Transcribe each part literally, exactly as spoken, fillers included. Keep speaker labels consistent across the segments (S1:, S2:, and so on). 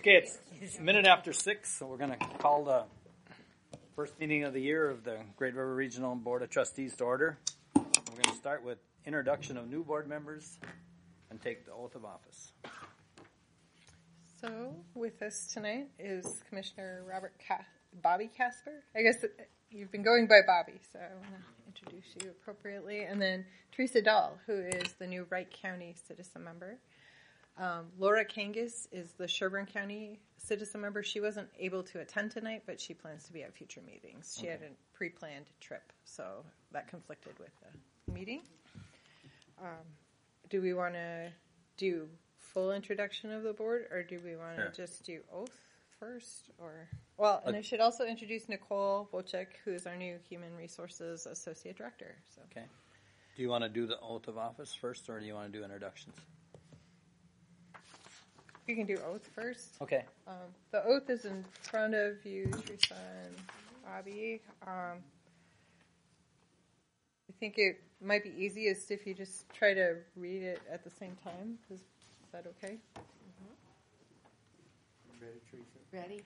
S1: Okay, it's a minute after six, so we're going to call the first meeting of the year of the Great River Regional Board of Trustees to order. We're going to start with introduction of new board members and take the oath of office.
S2: So with us tonight is Commissioner Robert Ca- Bobby Casper. I guess it, you've been going by Bobby, so I want to introduce you appropriately. And then Teresa Dahl, who is the new Wright County citizen member. Um, Laura Kangas is the Sherburne County citizen member. She wasn't able to attend tonight, but she plans to be at future meetings. She okay. had a pre-planned trip, so that conflicted with the meeting. Um, do we want to do full introduction of the board, or do we want to sure. just do oath first? Or well, and okay. I should also introduce Nicole Wojcik, who is our new Human Resources Associate Director. So.
S1: Okay. Do you want to do the oath of office first, or do you want to do introductions?
S2: You can do oath first.
S1: Okay.
S2: Um, the oath is in front of you, Teresa and Bobby. Um, I think it might be easiest if you just try to read it at the same time. Is, is that okay?
S3: Mm-hmm. Ready, Teresa?
S4: Ready?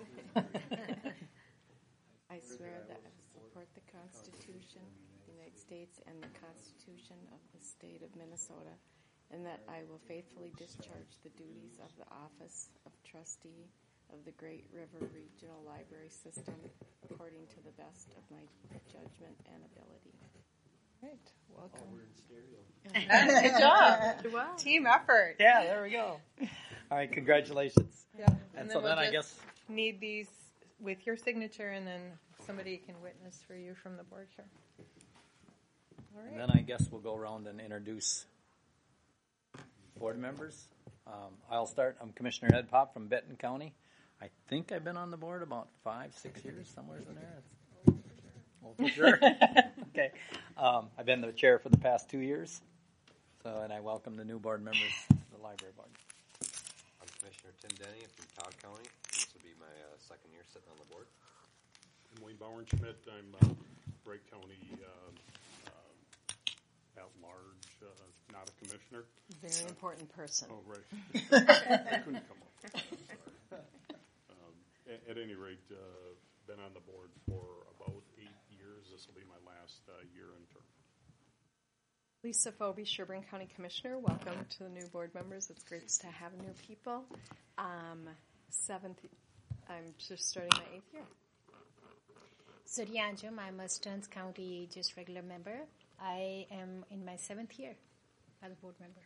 S4: I swear that I will support the Constitution of the United States and the Constitution of the State of Minnesota, and that I will faithfully discharge the duties of the office of trustee of the Great River Regional Library System according to the best of my judgment and ability.
S2: Great. Welcome.
S3: Oh, we're in stereo.
S2: Good job. Wow. Team effort.
S1: Yeah, there we go. All right, congratulations.
S2: Yeah.
S1: And,
S2: and
S1: so
S2: then,
S1: then
S2: we'll
S1: I guess
S2: need these with your signature, and then somebody can witness for you from the board here. All right.
S1: And then I guess we'll go around and introduce board members. Um, I'll start. I'm Commissioner Ed Pop from Benton County. I think I've been on the board about five, six years, somewhere in there. Oh, for sure. Okay. Um, I've been the chair for the past two years. So, and I welcome the new board members to the library board.
S5: I'm Commissioner Tim Denny from Todd County. This will be my uh, second year sitting on the board.
S6: I'm Wayne Bauernschmidt. I'm uh, Wright County uh, uh, at large, uh, not a commissioner.
S4: Very important person.
S6: Oh, right. I couldn't come up. Um, at, at any rate, uh, been on the board for about eight years. This will be my last uh, year in term.
S7: Lisa Phoebe, Sherburne County Commissioner. Welcome to the new board members. It's great to have new people. Um, seventh, I'm just starting my eighth year.
S8: Surya Anjum, I'm a Stearns County just regular member. I am in my seventh year as a board member.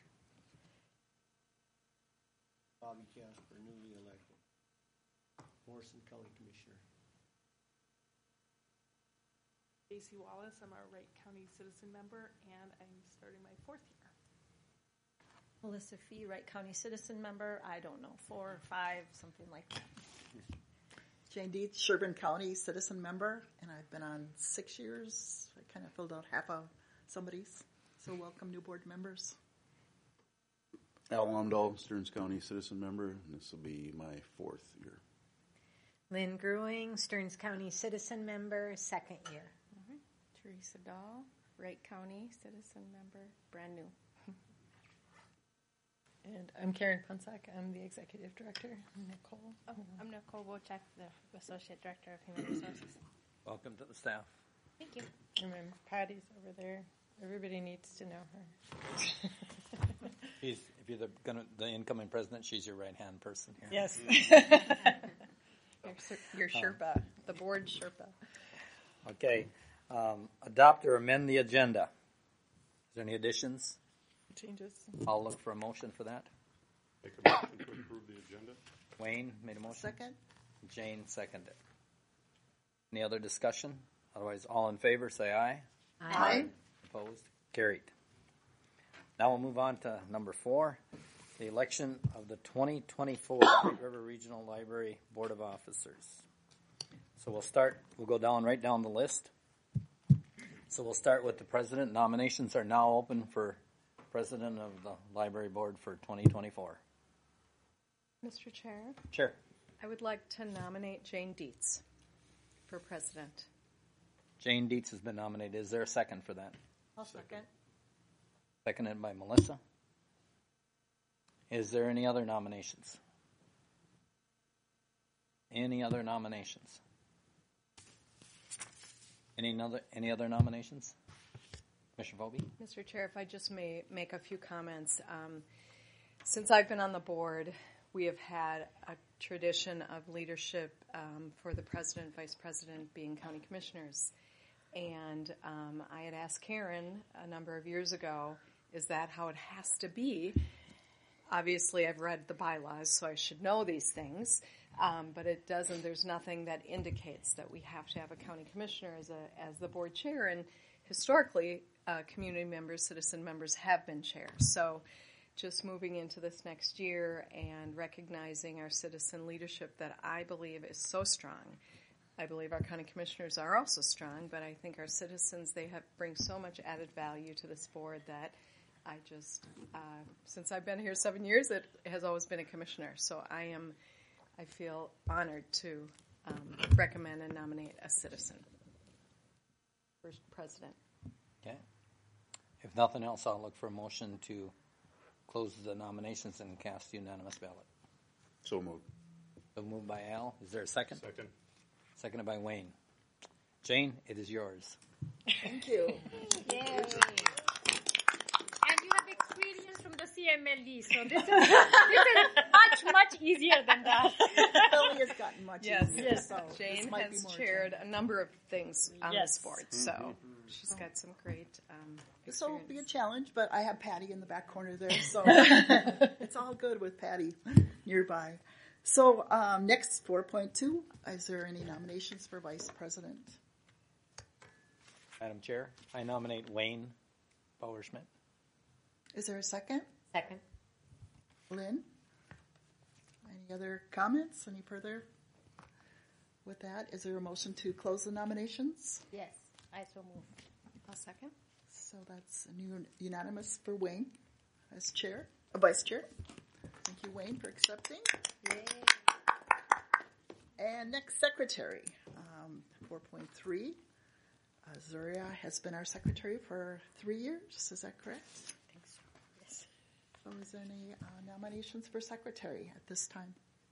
S3: Bobby Casper, newly elected Morrison County Commissioner.
S9: Casey Wallace, I'm a Wright County citizen member, and I'm starting my fourth year.
S8: Melissa Fee, Wright County citizen member. I don't know, four or five, something like that.
S10: Jane Dietz, Sherburne County citizen member, and I've been on six years. I kind of filled out half of somebody's. So welcome, new board members.
S11: Al Lomdahl, Stearns County citizen member, and this will be my fourth year.
S8: Lynn Gruing, Stearns County citizen member, second year.
S4: Mm-hmm. Teresa Dahl, Wright County citizen member, brand new.
S2: And I'm Karen Punsack. I'm the executive director. Nicole.
S12: Oh, I'm Nicole Wojcik, the associate director of human resources.
S1: Welcome to the staff.
S12: Thank you.
S2: And then Patty's over there. Everybody needs to know her.
S1: She's, if you're the, gonna, the incoming president, she's your right-hand person here.
S2: Yes. Your Sherpa, the board Sherpa.
S1: Okay. Um, adopt or amend the agenda. Is there any additions?
S2: Changes.
S1: I'll look for a motion for that.
S6: Make a motion to approve the agenda.
S1: Wayne made a motion.
S10: Second.
S1: Jane seconded. Any other discussion? Otherwise, all in favor, say aye.
S10: Aye. Aye.
S1: Opposed? Carried. Now we'll move on to number four, the election of the twenty twenty-four Great River Regional Library Board of Officers. So we'll start, we'll go down right down the list. So we'll start with the president. Nominations are now open for president of the library board for twenty twenty-four.
S7: Mister Chair?
S1: Sure.
S7: I would like to nominate Jane Dietz for president.
S1: Jane Dietz has been nominated. Is there a second for that?
S10: I'll second.
S1: Seconded by Melissa. Is there any other nominations? Any other nominations? Any other any other nominations? Commissioner Volpe?
S7: Mister Chair, if I just may make a few comments. Um, since I've been on the board, we have had a tradition of leadership um, for the president, vice president being county commissioners. And um, I had asked Karen a number of years ago, is that how it has to be? Obviously, I've read the bylaws, so I should know these things. Um, but it doesn't, there's nothing that indicates that we have to have a county commissioner as a as the board chair. And historically, uh, community members, citizen members have been chairs. So just moving into this next year and recognizing our citizen leadership that I believe is so strong. I believe our county commissioners are also strong, but I think our citizens, they have bring so much added value to this board that I just, uh, since I've been here seven years, it has always been a commissioner. So I am, I feel honored to um, recommend and nominate a citizen for president.
S1: Okay. If nothing else, I'll look for a motion to close the nominations and cast unanimous ballot.
S11: So moved.
S1: So moved by Al. Is there a second?
S6: Second.
S1: Seconded by Wayne. Jane, it is yours.
S10: Thank you.
S8: Yay. And you have experience from the C M L D, so this is, this is much, much easier than that.
S10: Billy has gotten much
S7: Yes,
S10: easier.
S7: yes.
S10: So
S7: Jane
S10: this might be
S7: has
S10: more
S7: chaired a number of things on
S8: Yes.
S7: this board, so she's got some great um,
S10: This will
S7: experience.
S10: be a challenge, but I have Patty in the back corner there, so it's all good with Patty nearby. So um, next, four point two, is there any nominations for vice president?
S1: Madam Chair, I nominate Wayne Bauerschmidt.
S10: Is there a second?
S8: Second.
S10: Lynn? Any other comments? Any further? With that, is there a motion to close the nominations?
S8: Yes, I so move.
S7: A second.
S10: So that's un- unanimous for Wayne as chair, uh, vice chair. Thank you, Wayne, for accepting.
S8: Yay.
S10: And next, secretary. Um, four point three. Uh, Zuria has been our secretary for three years. Is that correct?
S8: I think so. Yes.
S10: So is there any uh, nominations for secretary at this time?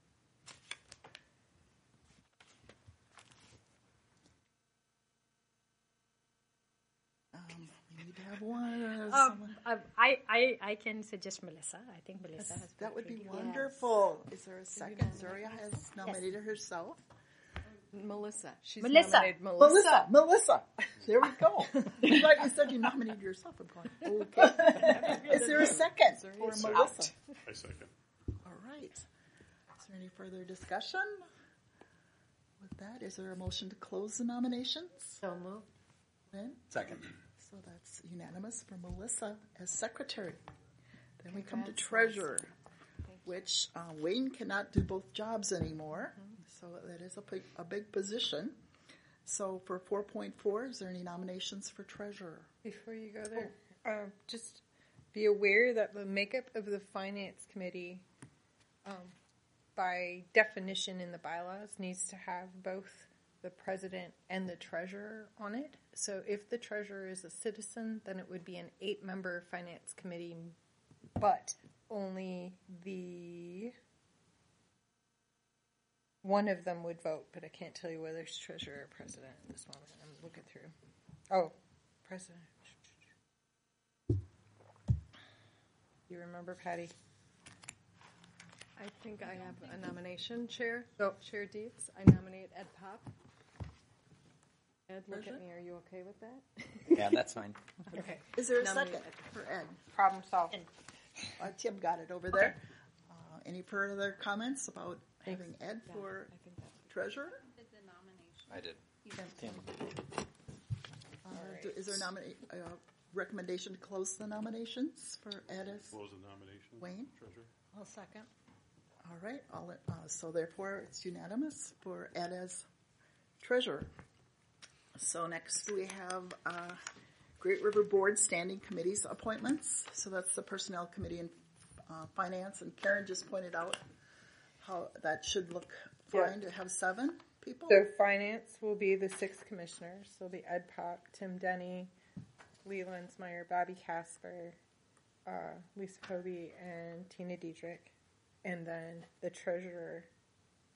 S10: Um, we need to have one. Uh,
S8: Um,
S10: someone-
S8: uh, I, I, I can suggest Melissa. I think Melissa has.
S10: that would be
S8: pretty-
S10: wonderful. Is there a second? Zuria has nominated herself.
S7: Melissa. She's
S8: Melissa.
S7: nominated Melissa.
S10: Melissa, Melissa. There we go. I'm glad you said you nominated yourself. I'm going, okay. Is there a second for
S7: Second.
S10: Melissa?
S6: I second.
S10: All right. Is there any further discussion? With that, is there a motion to close the nominations?
S8: So move.
S10: Lynn?
S1: Second.
S10: So that's unanimous for Melissa as secretary. Then we come to
S7: Congrats,
S10: treasurer, which uh, Wayne cannot do both jobs anymore. So that is a big, a big position. So for four point four, is there any nominations for treasurer?
S2: Before you go there, uh, just be aware that the makeup of the finance committee, um, by definition in the bylaws, needs to have both the president and the treasurer on it. So if the treasurer is a citizen, then it would be an eight-member finance committee, but only the one of them would vote. But I can't tell you whether it's treasurer or president at this moment. I'm looking through. Oh, president. You remember, Patty?
S7: I think I have a nomination, Chair.
S2: Oh.
S7: Chair Dietz. I nominate Ed Pop. Ed, look at
S10: President?
S7: me. Are you okay with that?
S1: Yeah, that's fine.
S7: Okay.
S10: Is there a
S7: Nominate
S10: second for Ed?
S2: Problem solved.
S10: Uh, Tim got it over there. Uh, any further comments about having Ed for
S7: I think that.
S10: treasurer?
S5: I did.
S1: Tim.
S10: Uh, do- Is there a nomina- uh, recommendation to close the nominations for Ed as?
S6: Close the nomination.
S10: Wayne?
S6: Treasurer.
S8: I'll second.
S10: All right, all, uh, so therefore it's unanimous for Ed as treasurer. So next we have uh, Great River Board Standing Committees appointments. So that's the Personnel Committee and uh, Finance, and Karen just pointed out how that should look fine to have seven people.
S2: So finance will be the six commissioners. So it'll be Ed Pop, Tim Denny, Lee Lensmeyer, Bobby Casper, uh, Lisa Kobe, and Tina Diedrich. And then the treasurer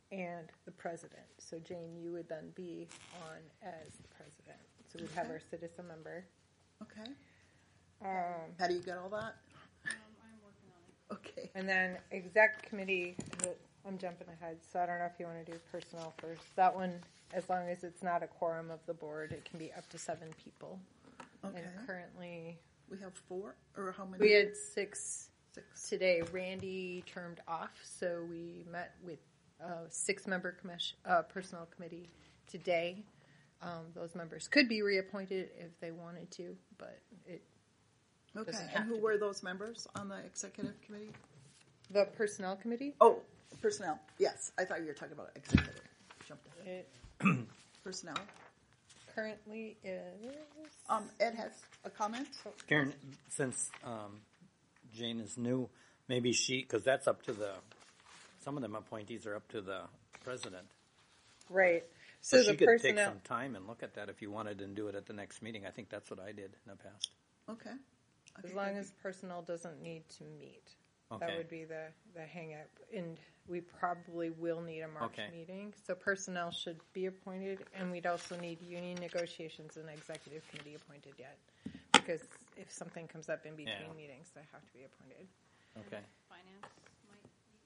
S2: and the president. So Jane, you would then be on as the president. So we'd have
S10: Okay.
S2: our citizen member.
S10: Okay.
S2: Um,
S10: How do you get all that?
S12: I'm working on it.
S10: Okay.
S2: and then exec committee, I'm jumping ahead, so I don't know if you want to do personnel first. That one, as long as it's not a quorum of the board, it can be up to seven people.
S10: Okay.
S2: And currently,
S10: We have four, or how many?
S2: we had six
S10: six.
S2: today. Randy termed off, so we met with a six-member commission, uh, personnel committee today. Um, those members could be reappointed if they wanted to, but it
S10: Okay.
S2: doesn't
S10: And
S2: have
S10: who
S2: to
S10: were
S2: be.
S10: those members on the executive committee?
S2: The personnel committee.
S10: Oh, personnel. Yes, I thought you were talking about executive. Jumped ahead.
S2: It
S10: Personnel.
S2: currently is.
S10: Um, Ed has a comment.
S1: Karen, since um, Jane is new, maybe she, because that's up to the, some of them appointees are up to the president.
S2: Right.
S1: So,
S2: So,
S1: she
S2: the
S1: could
S2: personnel.
S1: take some time and look at that if you wanted and do it at the next meeting. I think that's what I did in the past.
S10: Okay.
S2: As long as personnel doesn't need to meet. That
S1: Okay.
S2: would be the, the hang up. And we probably will need a March
S1: Okay.
S2: meeting. So personnel should be appointed, and we'd also need union negotiations and executive committee appointed yet. Because if something comes up in between
S1: Yeah.
S2: meetings, they have to be appointed.
S1: Okay.
S12: Finance might.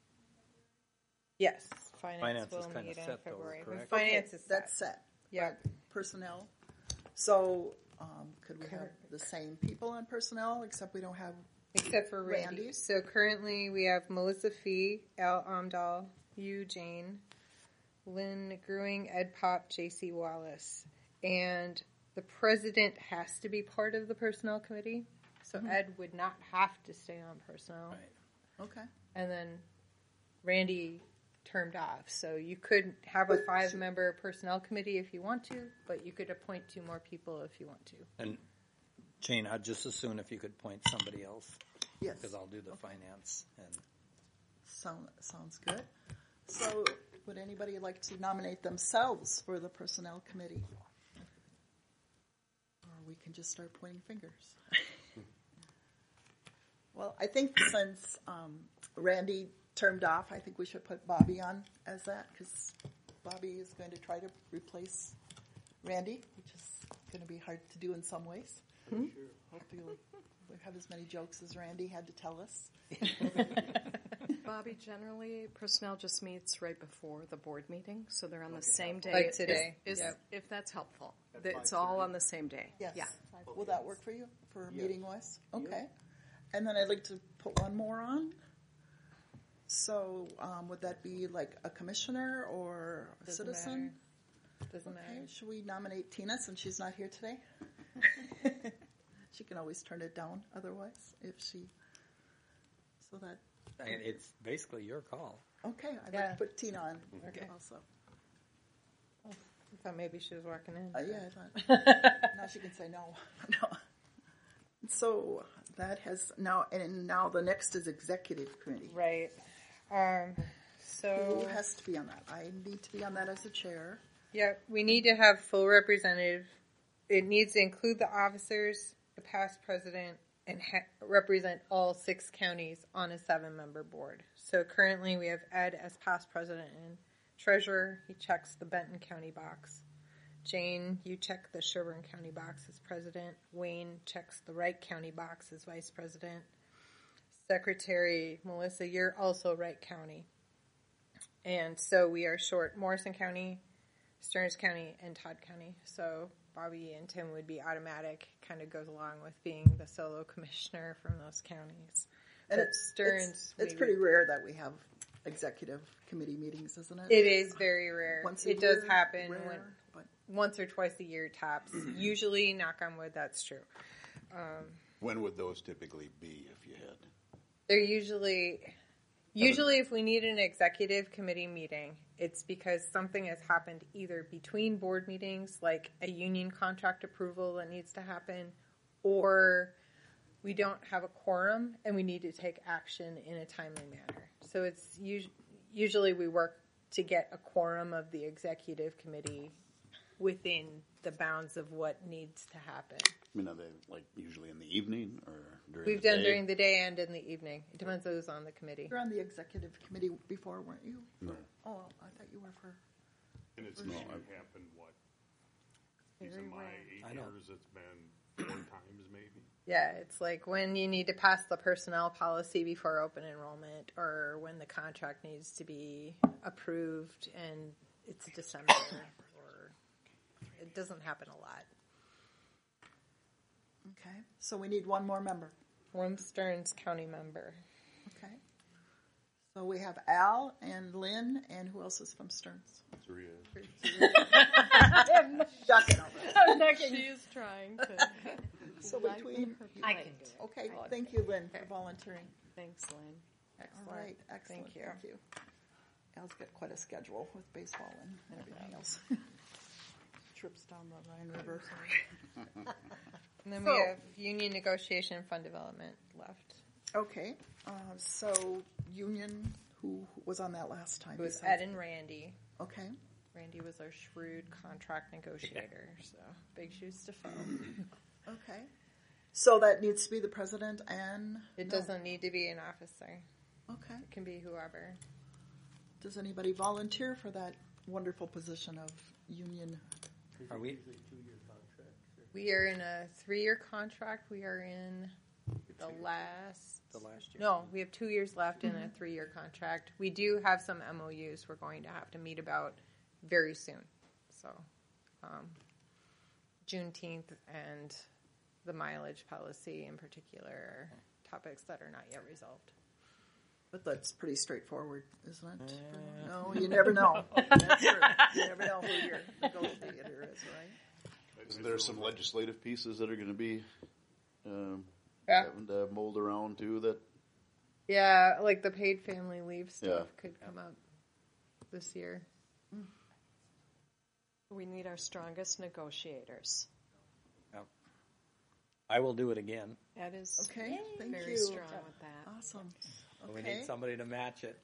S2: Yes, finance,
S1: Finance is
S2: will
S1: kinda
S2: meet in
S1: set, though,
S2: February.
S1: correct?
S2: Finance
S10: Okay,
S2: is set.
S10: that's set.
S2: Yeah.
S10: Personnel. So, um, could we have the same people on personnel, except we don't have
S2: Except for Randy.
S10: Randy.
S2: So currently we have Melissa Fee, Al Amdahl, you, Jane, Lynn Gruing, Ed Pop, J C Wallace. And the president has to be part of the personnel committee. So
S10: Mhm.
S2: Ed would not have to stay on personnel.
S1: Right.
S10: Okay.
S2: And then Randy termed off. So you could have a
S10: But-
S2: five member personnel committee if you want to, but you could appoint two more people if you want to.
S1: And Jane, I'd just as soon if you could point somebody else.
S10: Yes.
S1: Because I'll do the finance and
S10: Sound, sounds good. So, would anybody like to nominate themselves for the personnel committee? Or we can just start pointing fingers. Well, I think since um, Randy termed off, I think we should put Bobby on as that, because Bobby is going to try to replace Randy, which is going to be hard to do in some ways.
S3: Sure.
S10: Hopefully we have as many jokes as Randy had to tell us.
S7: Bobby, generally, personnel just meets right before the board meeting, so they're on the same day.
S2: Like today.
S7: Is, is,
S2: Yep.
S7: If that's helpful.
S3: At
S7: It's all
S3: five
S7: on the same day.
S10: Yes.
S7: Yeah.
S10: Will that work for you, for
S3: Yes.
S10: meeting wise? Okay.
S3: Yeah.
S10: And then I'd like to put one more on. So um, would that be like a commissioner or a
S2: Doesn't
S10: citizen?
S2: matter. Doesn't
S10: Okay.
S2: matter.
S10: Should we nominate Tina since she's not here today? She can always turn it down otherwise if she. So that.
S1: and it's basically your call.
S10: Okay. I'd
S2: Yeah.
S10: like to put Tina on
S2: Okay.
S10: also.
S2: I thought maybe she was walking in.
S10: Uh, yeah, I thought. Now she can say no. No. So that has now, and now the next is executive committee.
S2: Right. Um, so,
S10: Who has to be on that? I need to be on that as a chair.
S2: yeah, we need to have full representative. It needs to include the officers, the past president, and ha- represent all six counties on a seven-member board. So currently we have Ed as past president and treasurer. He checks the Benton County box. Jane, you check the Sherburne County box as president. Wayne checks the Wright County box as vice president. Secretary Melissa, you're also Wright County. And so we are short Morrison County, Stearns County, and Todd County. So Bobby and Tim would be automatic, kind of goes along with being the solo commissioner from those counties.
S10: And
S2: But
S10: it's,
S2: Stearns,
S10: it's, it's
S2: we
S10: pretty
S2: would-
S10: rare that we have executive committee meetings, isn't it?
S2: It is very rare.
S10: Once a
S2: It does
S10: year,
S2: happen
S10: rare,
S2: when,
S10: but
S2: once or twice a year tops. Usually, knock on wood, that's true. Um,
S11: When would those typically be if you had?
S2: They're usually, usually if we need an executive committee meeting, it's because something has happened either between board meetings, like a union contract approval that needs to happen, or we don't have a quorum and we need to take action in a timely manner. So it's us- usually we work to get a quorum of the executive committee within the bounds of what needs to happen.
S11: I mean, are they like usually in the evening or during
S2: We've
S11: the
S2: done
S11: day?
S2: during the day and in the evening. It depends who's on the committee.
S10: You're on the executive committee before, weren't you?
S11: No.
S10: Oh, I thought you were for.
S6: And it's
S11: No,
S6: usually
S11: I've-
S6: happened, what, these
S2: Very
S6: are my
S2: rare.
S6: eight
S1: I know.
S6: years, it's been four times maybe.
S2: Yeah, it's like when you need to pass the personnel policy before open enrollment, or when the contract needs to be approved and it's December, or it doesn't happen a lot.
S10: Okay, so we need one more member.
S2: One Stearns County member.
S10: Okay. So we have Al and Lynn, and who else is from Stearns?
S11: Three.
S10: Ducking over.
S7: She is trying to.
S10: So between,
S12: I can do it.
S10: okay, thank you, Lynn, for volunteering.
S7: Thanks, Lynn.
S10: All right, excellent,
S2: Thank you.
S10: thank you. Al's got quite a schedule with baseball and everything else. Trips down the Rhine River.
S2: And then
S10: So-
S2: we have union negotiation and fund development left.
S10: Okay, uh, so Union, who was on that last time?
S2: It was
S10: besides-
S2: Ed and Randy.
S10: Okay,
S2: Randy was our shrewd contract negotiator, so big shoes to fill.
S10: okay. So that needs to be the president and?
S2: It
S10: no.
S2: doesn't need to be an officer.
S10: Okay.
S2: It can be whoever.
S10: Does anybody volunteer for that wonderful position of union?
S1: Are we?
S3: Usually two-year contracts. or-
S2: We are in a three-year contract. We are in the last.
S1: The last year.
S2: No, we have two years left in a three-year contract. We do have some M O Us we're going to have to meet about very soon. So, um, Juneteenth and the mileage policy in particular are topics that are not yet resolved.
S10: But that's pretty straightforward, isn't it?
S1: Uh,
S10: No, you never know. That's true. You never know who your negotiator is, right?
S11: Isn't there some legislative pieces that are going to be um,
S2: Yeah.
S11: having to mold around too? That
S2: Yeah, like the paid family leave stuff
S11: Yeah.
S2: could come up this year.
S7: We need our strongest negotiators.
S1: Yep. I will do it again.
S7: Ed is
S10: Okay, thank
S7: very
S10: you.
S7: strong with that.
S10: Awesome.
S1: We
S10: Okay.
S1: need somebody to match it.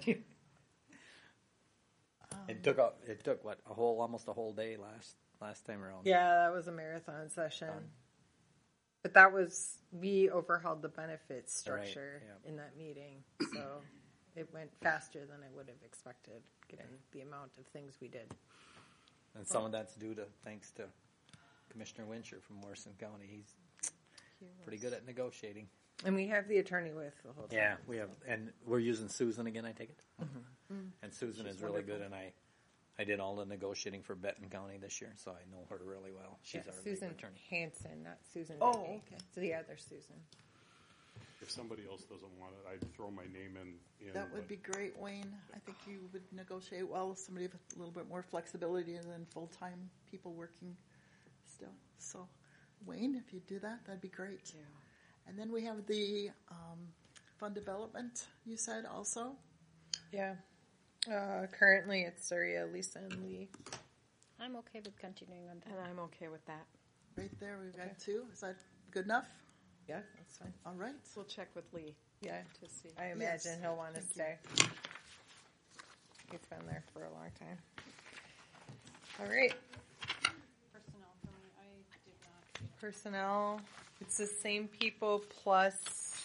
S1: It took a, it took what a whole almost a whole day last last time around.
S2: Yeah, that was a marathon session. But that was, we overhauled the benefits
S1: Right,
S2: structure
S1: yeah.
S2: in that meeting. So it went faster than I would have expected, given the amount of things we did.
S1: And some of that's due to thanks to Commissioner Wincher from Morrison County. He's pretty good at negotiating.
S2: And we have the attorney with the whole time.
S1: Yeah, we have, and we're using Susan again. I take it.
S2: Mm-hmm.
S1: And Susan
S10: She's
S1: is really
S10: wonderful.
S1: good, and I, I did all the negotiating for Benton County this year, so I know her really well. She's
S2: Yeah,
S1: our
S2: Susan
S1: legal attorney.
S2: Hanson, not Susan
S10: Oh,
S2: Beatty.
S10: okay.
S2: So the other Susan.
S6: If somebody else doesn't want it, I'd throw my name in. in
S10: That would
S6: but
S10: be great, Wayne. I think you would negotiate well with somebody with a little bit more flexibility than full-time people working still. So, Wayne, if you do that, that'd be great.
S7: Yeah.
S10: And then we have the um, fund development, you said also?
S2: Yeah. Uh, currently it's Surya, Lisa, and Lee.
S12: I'm okay with continuing on
S7: And
S12: that.
S7: I'm okay with that.
S10: Right there, we've got two. Is that good enough?
S2: Yeah, that's fine.
S10: All right.
S7: We'll check with Lee
S2: Yeah.
S7: to see.
S2: I imagine
S10: Yes,
S2: he'll want to
S10: thank
S2: stay. He's been there for a long time. All right.
S9: Personnel for me, I did not.
S2: Personnel, it's the same people plus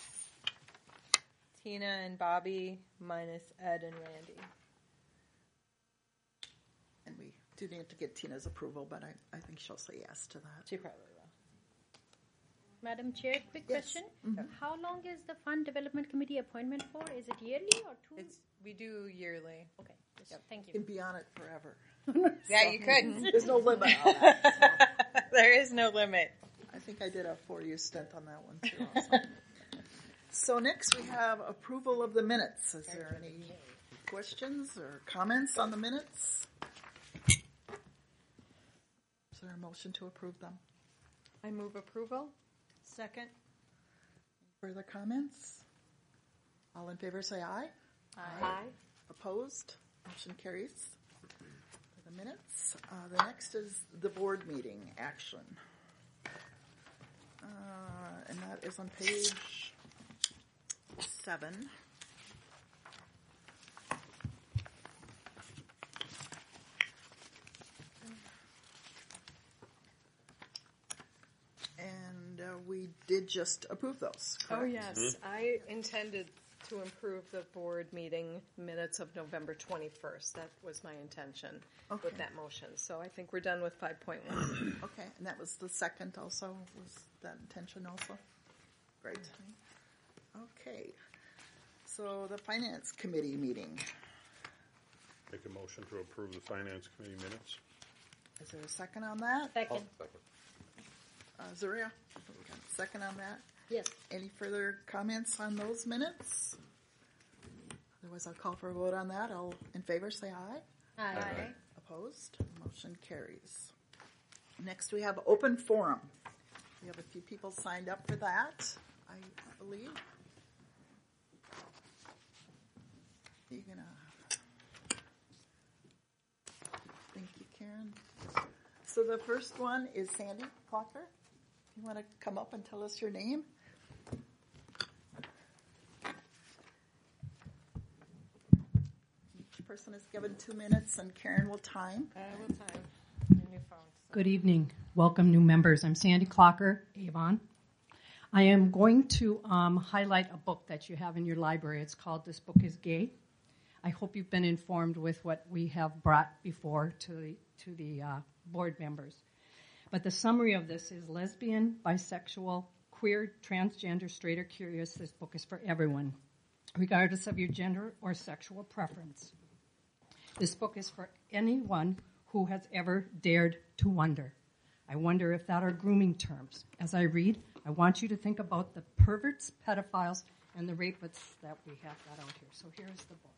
S2: Tina and Bobby minus Ed and Randy.
S10: And we do need to get Tina's approval, but I, I think she'll say yes to that.
S2: She probably will.
S12: Madam Chair, quick
S10: Yes.
S12: question.
S2: Mm-hmm.
S12: How long is the Fund Development Committee appointment for? Is it yearly or two?
S2: It's we do yearly.
S12: Okay, just, thank
S10: You
S12: you.
S10: can be on it forever.
S2: Yeah, you could.
S10: There's no limit on that.
S2: There is no limit.
S10: I think I did a four-year stint on that one too. Also. So next we have approval of the minutes. Is there any questions or comments on the minutes? Is there a motion to approve them?
S7: I move approval.
S2: Second.
S10: Further comments? All in favor say aye.
S7: Aye.
S10: Opposed? Motion carries. For the minutes. Uh, the next is the board meeting action. Uh, and that is on page seven. we did just approve those, correct?
S7: Oh, yes. I intended to improve the board meeting minutes of November twenty-first. That was my intention
S10: Okay.
S7: with that motion. So I think we're done with five point one.
S10: Okay, and that was the second also, was that intention also? Great. Okay, so the Finance Committee meeting,
S6: Make a motion to approve the Finance Committee minutes.
S10: is there a second on that?
S8: Second.
S5: Second.
S10: Uh, Zaria, we got a second on that?
S8: Yes.
S10: Any further comments on those minutes? Otherwise, I'll call for a vote on that. All in favor, say aye.
S8: Aye.
S10: Opposed? Motion carries. Next, we have open forum. We have a few people signed up for that, I believe. You gonna? Thank you, Karen. So the first one is Sandy Clocker. You want to come up and tell us your name? Each person is given two minutes, and Karen will time.
S7: I will time. Your new phone.
S13: Good evening. Welcome, new members. I'm Sandy Clocker, Avon. I am going to um, highlight a book that you have in your library. It's called This Book is Gay. I hope you've been informed with what we have brought before to the, to the uh, board members. But the summary of this is lesbian, bisexual, queer, transgender, straight, or curious. This book is for everyone, regardless of your gender or sexual preference. This book is for anyone who has ever dared to wonder. I wonder if that are grooming terms. As I read, I want you to think about the perverts, pedophiles, and the rapists that we have got out here. So here is the book.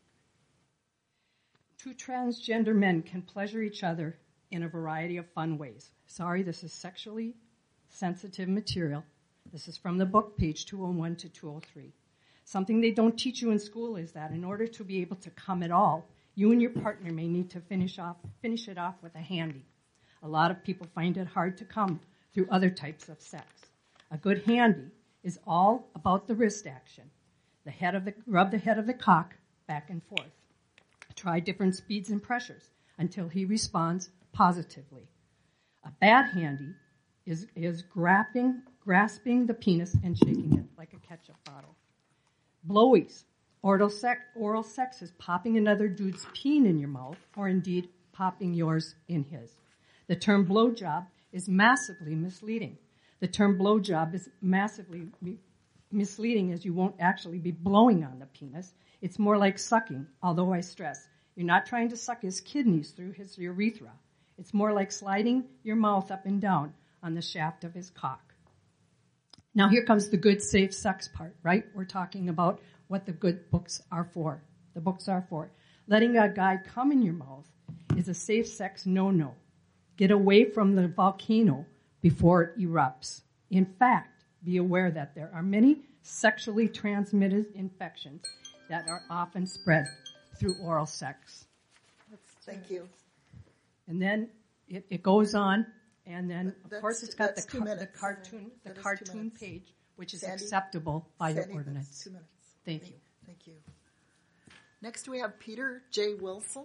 S13: Two transgender men can pleasure each other in a variety of fun ways. Sorry, this is sexually sensitive material. This is from the book, page two oh one to two oh three. Something they don't teach you in school is that in order to be able to come at all, you and your partner may need to finish off, finish it off with a handy. A lot of people find it hard to come through other types of sex. A good handy is all about the wrist action. The head of the, rub the head of the cock back and forth. Try different speeds and pressures until he responds positively. A bad handy is, is grasping, grasping the penis and shaking it like a ketchup bottle. Blowies. Oral sex, oral sex is popping another dude's peen in your mouth, or indeed popping yours in his. The term blowjob is massively misleading. The term blowjob is massively mi- misleading as you won't actually be blowing on the penis. It's more like sucking, although I stress, you're not trying to suck his kidneys through his urethra. It's more like sliding your mouth up and down on the shaft of his cock. Now here comes the good, safe sex part, right? We're talking about what the good books are for. The books are for. Letting a guy come in your mouth is a safe sex no-no. Get away from the volcano before it erupts. In fact, be aware that there are many sexually transmitted infections that are often spread through oral sex.
S10: Thank you.
S13: And then it, it goes on, and then, of
S10: That's-
S13: course, it's got the,
S10: that's two
S13: car- the
S10: minutes.
S13: cartoon, the
S10: That is two
S13: cartoon
S10: minutes.
S13: page, which is
S10: Sandy?
S13: acceptable by
S10: Sandy,
S13: your
S10: that's
S13: ordinance.
S10: two minutes.
S13: Thank you.
S10: Thank you. Next, we have Peter J. Wilson.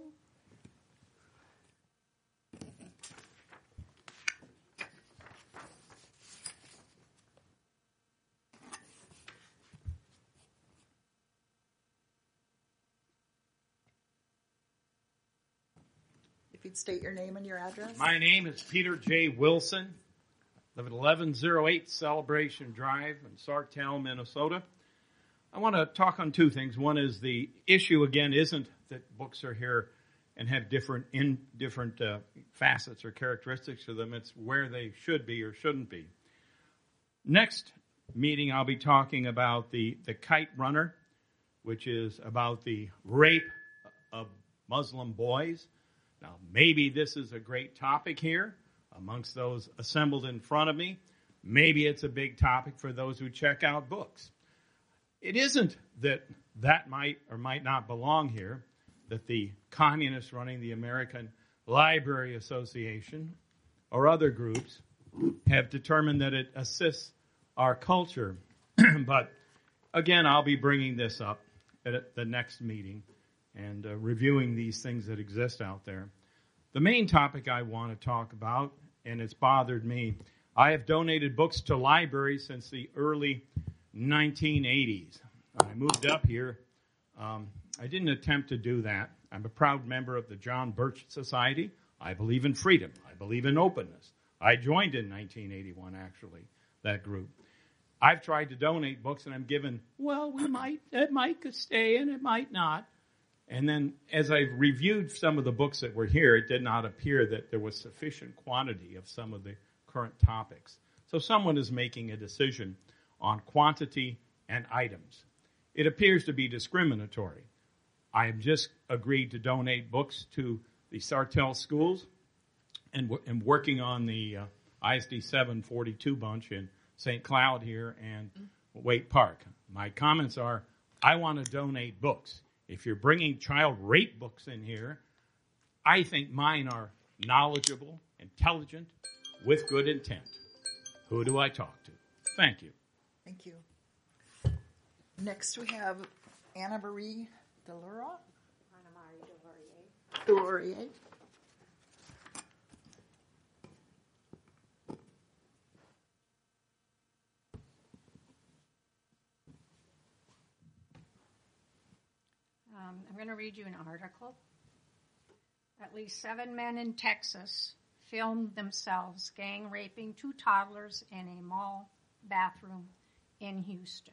S10: If you'd state your name and your address.
S14: My name is Peter J. Wilson. Live at eleven oh eight Celebration Drive in Sartell, Minnesota. I want to talk on two things. One is the issue, again, isn't that books are here and have different in different uh, facets or characteristics to them. It's where they should be or shouldn't be. Next meeting, I'll be talking about the, the Kite Runner, which is about the rape of Muslim boys. Now, maybe this is a great topic here amongst those assembled in front of me. Maybe it's a big topic for those who check out books. It isn't that that might or might not belong here, that the communists running the American Library Association or other groups have determined that it assists our culture. But again, I'll be bringing this up at the next meeting and uh, reviewing these things that exist out there. The main topic I want to talk about, and it's bothered me, I have donated books to libraries since the early nineteen eighties. When I moved up here, um, I didn't attempt to do that. I'm a proud member of the John Birch Society. I believe in freedom. I believe in openness. I joined in nineteen eighty-one, actually, that group. I've tried to donate books, and I'm given, well, we might, it might stay and it might not. And then as I reviewed some of the books that were here, it did not appear that there was sufficient quantity of some of the current topics. So someone is making a decision on quantity and items. It appears to be discriminatory. I have just agreed to donate books to the Sartell schools and am working on the uh, I S D seven forty-two bunch in Saint Cloud here and Waite Park. My comments are, I want to donate books. If you're bringing child rape books in here, I think mine are knowledgeable, intelligent, with good intent. Who do I talk to? Thank you.
S10: Thank you. Next we have Anna Marie Delora.
S8: Anna Marie Delorier.
S10: Delorier.
S15: Um, I'm going to read you an article. At least seven men in Texas filmed themselves gang raping two toddlers in a mall bathroom in Houston.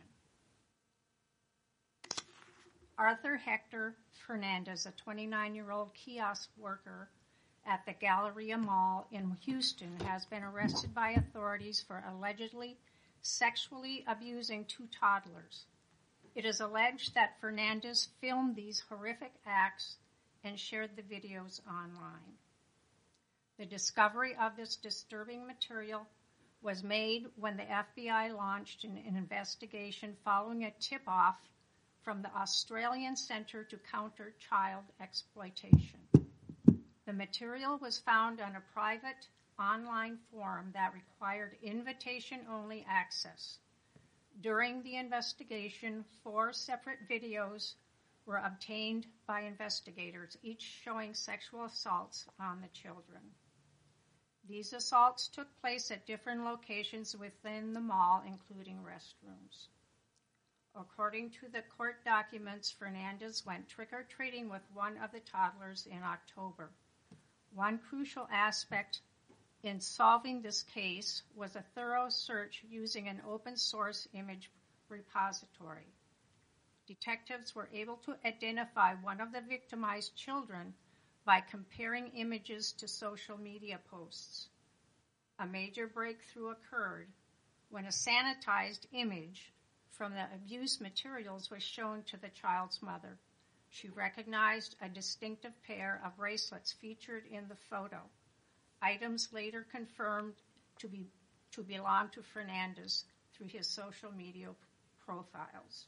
S15: Arthur Hector Fernandez, a twenty-nine-year-old kiosk worker at the Galleria Mall in Houston, has been arrested by authorities for allegedly sexually abusing two toddlers. It is alleged that Fernandez filmed these horrific acts and shared the videos online. The discovery of this disturbing material was made when the F B I launched an, an investigation following a tip-off from the Australian Centre to Counter Child Exploitation. The material was found on a private online forum that required invitation-only access. During the investigation, four separate videos were obtained by investigators, each showing sexual assaults on the children. These assaults took place at different locations within the mall, including restrooms. According to the court documents, Fernandez went trick-or-treating with one of the toddlers in October. One crucial aspect in solving this case was a thorough search using an open-source image repository. Detectives were able to identify one of the victimized children by comparing images to social media posts. A major breakthrough occurred when a sanitized image from the abuse materials was shown to the child's mother. She recognized a distinctive pair of bracelets featured in the photo, items later confirmed to be to belong to Fernandez through his social media profiles.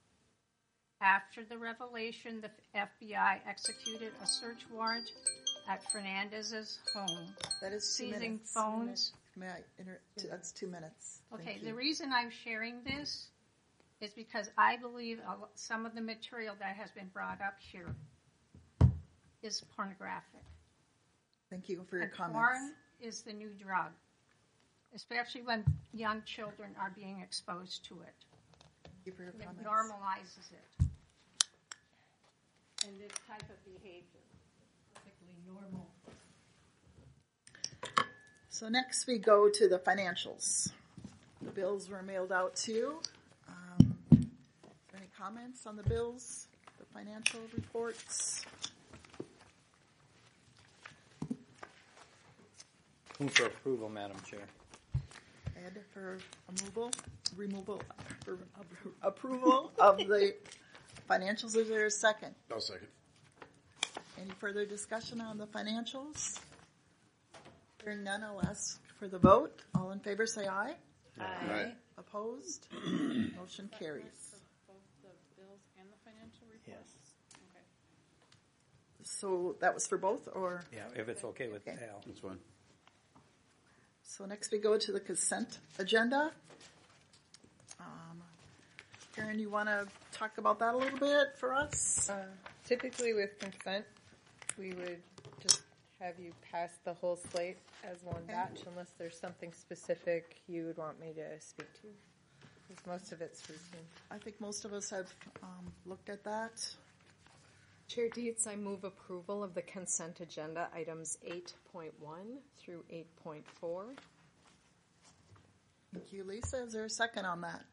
S15: After the revelation, the F B I executed a search warrant at Fernandez's home.
S10: That is two
S15: seizing
S10: minutes.
S15: phones.
S10: May I inter- That's two minutes.
S15: Okay,
S10: Thank
S15: the
S10: you.
S15: reason I'm sharing this is because I believe a lo- some of the material that has been brought up here is pornographic.
S10: Thank you for your
S15: And
S10: comments.
S15: porn is the new drug, especially when young children are being exposed to it.
S10: Thank you for your
S15: It
S10: comments.
S15: normalizes it. And this type of behavior, perfectly normal.
S10: So next we go to the financials. The bills were mailed out to you. Um, any comments on the bills, the financial reports?
S1: Move for approval, Madam Chair.
S10: Ed for removal, removal, for approval of the financials. Is there a second?
S11: I'll second.
S10: Any further discussion on the financials? Hearing none, I'll ask for the vote. All in favor say aye.
S4: Aye.
S11: Aye.
S10: Opposed? Motion carries.
S9: Both the bills and the financial reports?
S1: Yes.
S9: Okay.
S10: So that was for both, or?
S1: Yeah, if it's okay with
S10: Okay.
S1: Al.
S11: That's fine.
S10: So next we go to the consent agenda. Um, Karen, you want to talk about that a little bit for us?
S2: Uh, typically with consent, we would just have you pass the whole slate as one batch unless there's something specific you would want me to speak to. Because most of it's routine.
S10: I think most of us have um, looked at that.
S7: Chair Dietz, I move approval of the consent agenda items eight point one through eight point four.
S10: Thank you, Lisa. Is there a second on that?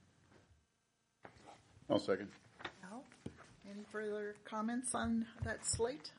S11: I'll second.
S10: Al, any further comments on that slate?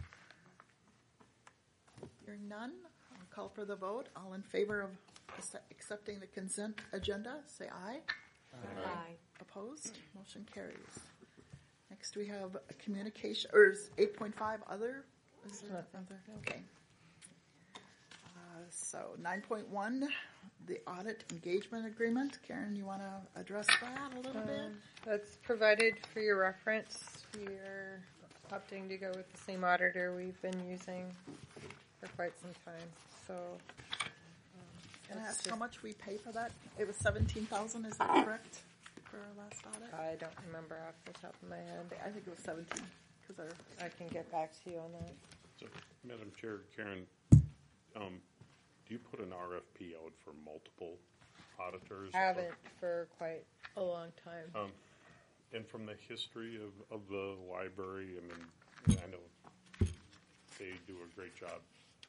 S10: Hearing none, I'll call for the vote. All in favor of accepting the consent agenda, say aye.
S7: Aye. Aye.
S10: Opposed? Motion carries. Next we have a communication, or is eight point five other? Is there other? Okay. Uh, so nine point one, the audit engagement agreement. Karen, you want to address that a little
S2: Um,
S10: bit?
S2: That's provided for your reference. We are opting to go with the same auditor we've been using for quite some time. So, um,
S10: Can I
S2: that's
S10: ask how
S2: just-
S10: much we pay for that? It was seventeen thousand. Is that correct for our last audit?
S2: I don't remember off the top of my head.
S10: I think it was seventeen. Because
S2: I can get back to you on that.
S6: So, Madam Chair, Karen, um, do you put an R F P out for multiple auditors?
S2: Haven't for quite a long time.
S6: Um, and from the history of, of the library, I mean, I know they do a great job.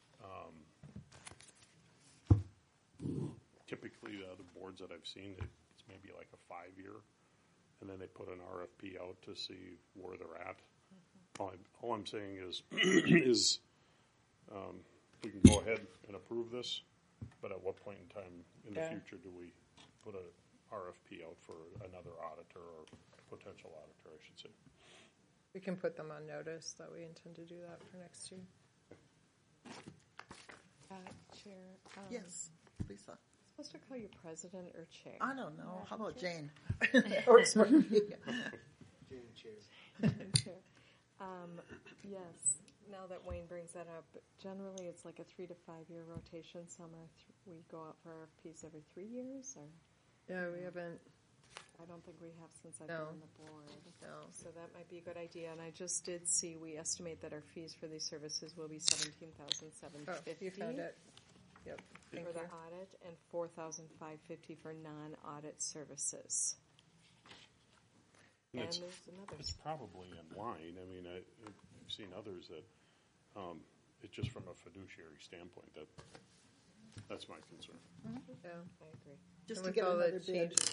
S6: Um, typically, the other boards that I've seen, it's maybe like a five-year, and then they put an R F P out to see where they're at. All, I, all I'm saying is, is um, we can go ahead and approve this, but at what point in time in the
S2: Yeah.
S6: future do we put a R F P out for another auditor or potential auditor, I should say?
S2: We can put them on notice that we intend to do that for next year.
S7: Uh, Chair. Um,
S10: Yes, Lisa.
S7: Supposed to call you president or chair?
S10: I don't know. How about Jane?
S7: Works
S10: for me.
S3: Jane Chair.
S7: Chair. Um, yes. Now that Wayne brings that up, generally it's like a three to five year rotation. Some are th- we go out for R F Ps every three years, or
S2: Yeah, we haven't.
S7: I don't think we have since I've
S2: No.
S7: been on the board.
S2: No.
S7: So that might be a good idea. And I just did see we estimate that our fees for these services will be seventeen thousand seven
S2: Oh,
S7: fifty.
S2: you found it. Yep. Thank
S7: For the
S2: you.
S7: audit, and four thousand five fifty for non-audit services.
S6: And
S7: And
S6: it's,
S7: there's another.
S6: it's probably in line. I mean, I, I've seen others that, um, it's just from a fiduciary standpoint that, that's my concern.
S2: Yeah,
S7: I agree.
S10: Just
S2: And
S10: to
S2: with
S10: get
S2: all the
S10: another bid.
S2: changes-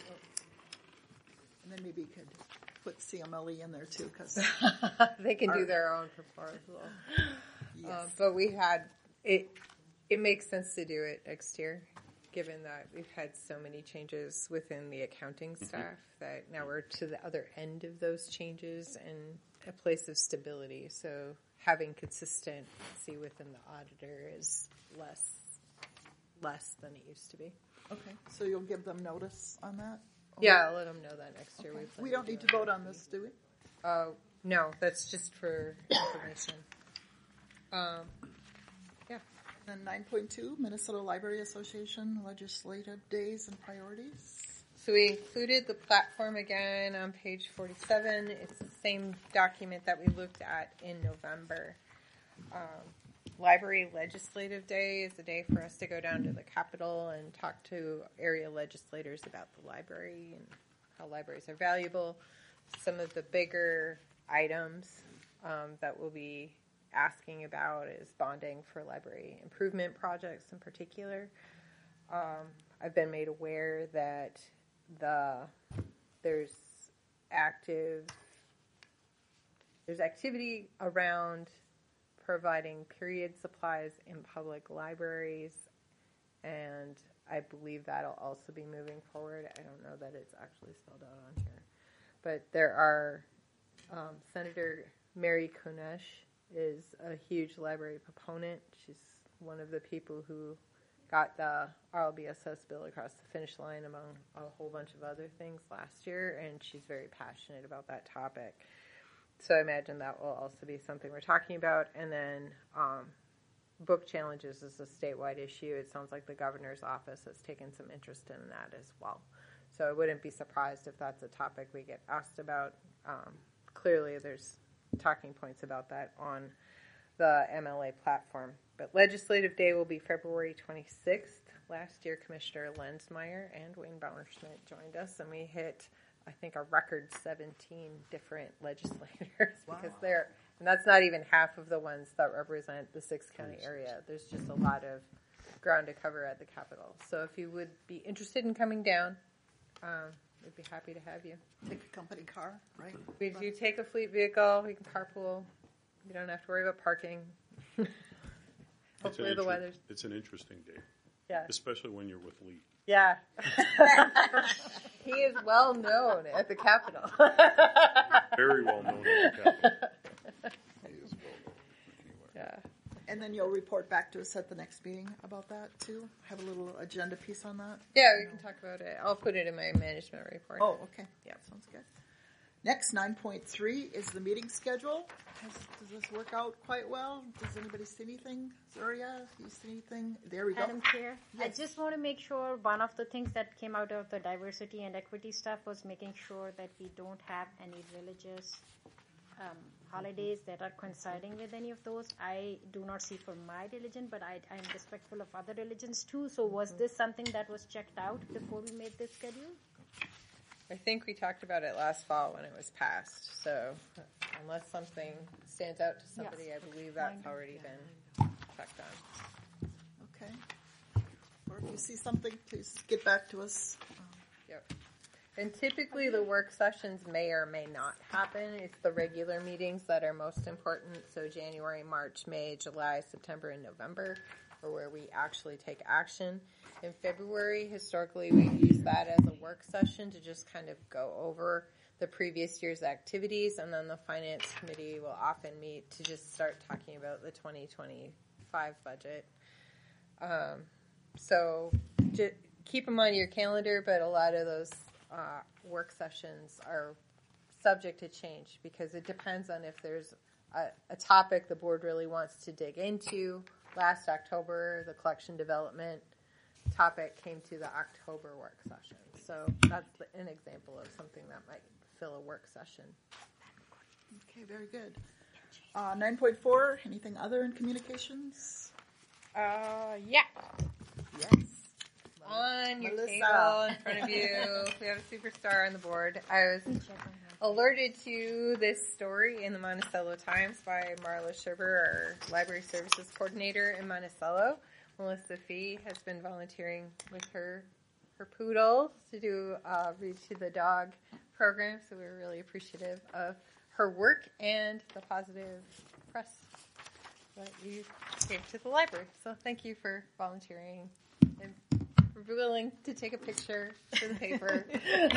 S10: And then maybe you could put C M L E in there too, because
S2: they can do their own proposal.
S10: Yes.
S2: Uh, but we had it. It makes sense to do it next year, given that we've had so many changes within the accounting staff that now we're to the other end of those changes and a place of stability. So having consistency within the auditor is less less than it used to be.
S10: Okay, so you'll give them notice on that?
S2: Yeah, I'll let them know that next year.
S10: Okay.
S2: plan
S10: We don't
S2: do
S10: need to
S2: it.
S10: vote on this, do we?
S2: Uh, no, that's just for information. Um, yeah.
S10: Then nine point two, Minnesota Library Association Legislative Days and Priorities.
S2: So we included the platform again on page forty-seven. It's the same document that we looked at in November. Um, Library Legislative Day is a day for us to go down to the Capitol and talk to area legislators about the library and how libraries are valuable. Some of the bigger items um, that we'll be asking about is bonding for library improvement projects in particular. Um, I've been made aware that the there's active there's activity around providing period supplies in public libraries, and I believe that'll also be moving forward. I don't know that it's actually spelled out on here, but there are um, Senator Mary Kunesh is a huge library proponent. She's one of the people who got the R L B S S bill across the finish line among a whole bunch of other things last year, and she's very passionate about that topic. So I imagine that will also be something we're talking about. And then um, book challenges is a statewide issue. It sounds like the governor's office has taken some interest in that as well. So I wouldn't be surprised if that's a topic we get asked about. Um, clearly there's talking points about that on the M L A platform. But Legislative Day will be February twenty-sixth. Last year, Commissioner Lensmeyer and Wayne Bauer-Schmidt joined us, and we hit, I think, a record seventeen different legislators
S10: Wow.
S2: because they're, and that's not even half of the ones that represent the six county area. There's just a lot of ground to cover at the Capitol. So if you would be interested in coming down, um, we'd be happy to have you.
S10: Take a company car, right?
S2: We do take a fleet vehicle. We can carpool. You don't have to worry about parking.
S6: It's
S2: Hopefully
S6: an
S2: the
S6: inter-
S2: weather's.
S6: It's an interesting day.
S2: Yeah.
S6: Especially when you're with Lee.
S2: Yeah. He is well known at the Capitol.
S6: Very well known at the Capitol.
S2: Yeah.
S10: And then you'll report back to us at the next meeting about that too? Have a little agenda piece on that?
S2: Yeah, we can talk about it. I'll put it in my management report.
S10: Oh, okay. Yeah, sounds good. Next, nine point three is the meeting schedule. Has, does this work out quite well? Does anybody see anything? Zoria, do you see anything? There we go.
S12: Madam Chair, I just want to make sure one of the things that came out of the diversity and equity stuff was making sure that we don't have any religious um, holidays that are coinciding with any of those. I do not see for my religion, but I am respectful of other religions too. So was this something that was checked out before we made this schedule?
S2: I think we talked about it last fall when it was passed. So unless something stands out to somebody,
S12: Yes.
S2: I believe that's already been checked on.
S10: Okay. Or if you see something, please get back to us.
S2: Yep. And typically the work sessions may or may not happen. It's the regular meetings that are most important. So January, March, May, July, September, and November are where we actually take action. In February, historically, we use that as a work session to just kind of go over the previous year's activities, and then the Finance Committee will often meet to just start talking about the twenty twenty-five budget. Um, so j- keep them on your calendar, but a lot of those uh, work sessions are subject to change because it depends on if there's a, a topic the board really wants to dig into. Last October, the collection development topic came to the October work session. So that's the, an example of something that might fill a work session.
S10: Okay, very good. Uh, nine point four, anything other in communications?
S2: Uh, yeah.
S10: Yes.
S2: On your
S10: Melissa.
S2: table in front of you, we have a superstar on the board. I was alerted to this story in the Monticello Times by Marla Sherber, our library services coordinator in Monticello. Melissa Fee has been volunteering with her her poodle to do a Read to the Dog program, so we're really appreciative of her work and the positive press that you gave to the library. So thank you for volunteering and for willing to take a picture for the paper.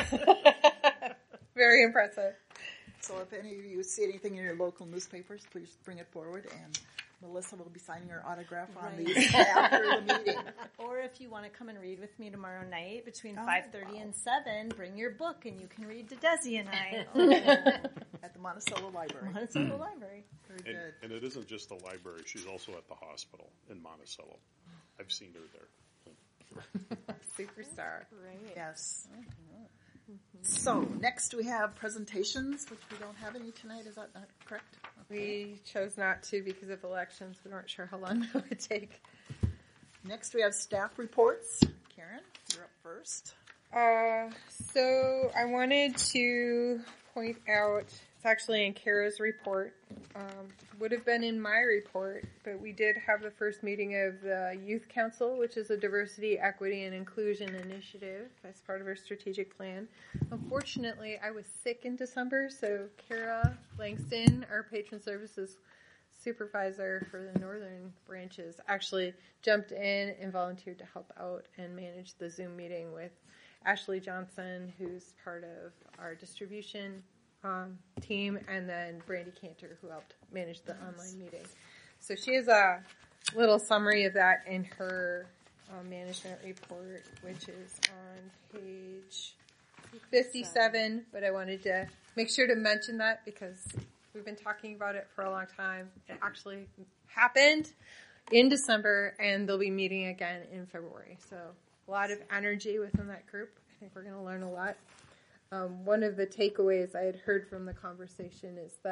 S2: Very impressive.
S10: So if any of you see anything in your local newspapers, please bring it forward, and Melissa will be signing her autograph on
S7: Right.
S10: these after the meeting.
S7: Or if you want to come and read with me tomorrow night between
S10: Oh,
S7: five thirty
S10: wow.
S7: and seven, bring your book and you can read to Desi and I.
S10: At the Monticello Library.
S7: Monticello Library.
S10: Very
S6: And,
S10: good.
S6: and it isn't just the library, she's also at the hospital in Monticello. I've seen her there.
S2: Superstar.
S7: Right.
S10: Yes. So next we have presentations, which we don't have any tonight. Is that not correct?
S2: We chose not to because of elections. We weren't sure how long that would take.
S10: Next we have staff reports. Karen, you're up first.
S2: Uh, so I wanted to point out, it's actually in Kara's report, um, would have been in my report, but we did have the first meeting of the Youth Council, which is a diversity, equity, and inclusion initiative as part of our strategic plan. Unfortunately, I was sick in December, so Kara Langston, our patron services supervisor for the northern branches, actually jumped in and volunteered to help out and manage the Zoom meeting with Ashley Johnson, who's part of our distribution um, team, and then Brandy Cantor, who helped manage the online meeting. So she has a little summary of that in her uh, management report, which is on page fifty-seven, but I wanted to make sure to mention that because we've been talking about it for a long time. It actually happened in December, and they'll be meeting again in February. So a lot of energy within that group. I think we're going to learn a lot. Um, one of the takeaways I had heard from the conversation is that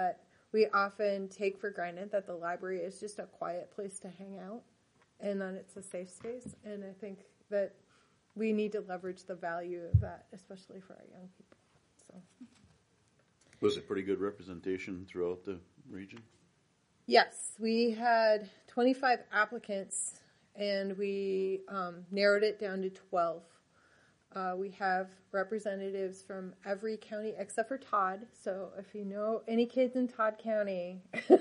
S2: we often take for granted that the library is just a quiet place to hang out and that it's a safe space. And I think that we need to leverage the value of that, especially for our young people. So,
S11: was it pretty good representation throughout the region?
S2: yes, we had twenty-five applicants, and we um, narrowed it down to twelve. Uh, we have representatives from every county except for Todd. So if you know any kids in Todd County,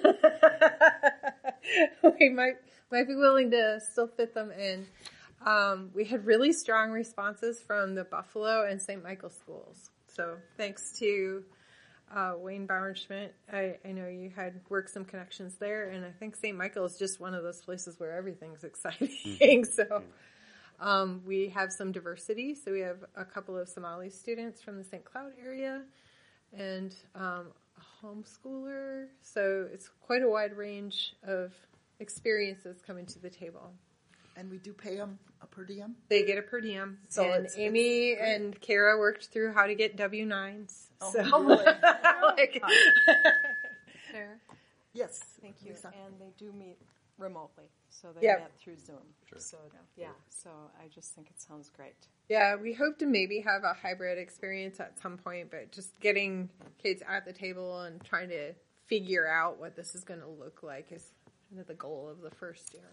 S2: we might might be willing to still fit them in. Um, we had really strong responses from the Buffalo and Saint Michael schools. So thanks to uh, Wayne Bauernschmidt, I, I know you had worked some connections there, and I think Saint Michael is just one of those places where everything's exciting. Mm-hmm. So um, we have some diversity. So we have a couple of Somali students from the Saint Cloud area and um, a homeschooler. So it's quite a wide range of experiences coming to the table.
S10: And we do pay them a per diem?
S2: They get a per diem.
S10: So
S2: and
S10: it's,
S2: Amy
S10: it's
S2: and Kara worked through how to get W nines.
S10: Oh,
S2: so.
S10: like,
S7: Sarah?
S10: Yes.
S7: Thank you.
S10: Lisa.
S7: And they do meet remotely, so they
S2: Yep.
S7: met through Zoom.
S11: Sure.
S7: So yeah, so I just think it sounds great.
S2: Yeah, we hope to maybe have a hybrid experience at some point, but just getting kids at the table and trying to figure out what this is going to look like is kind of the goal of the first year.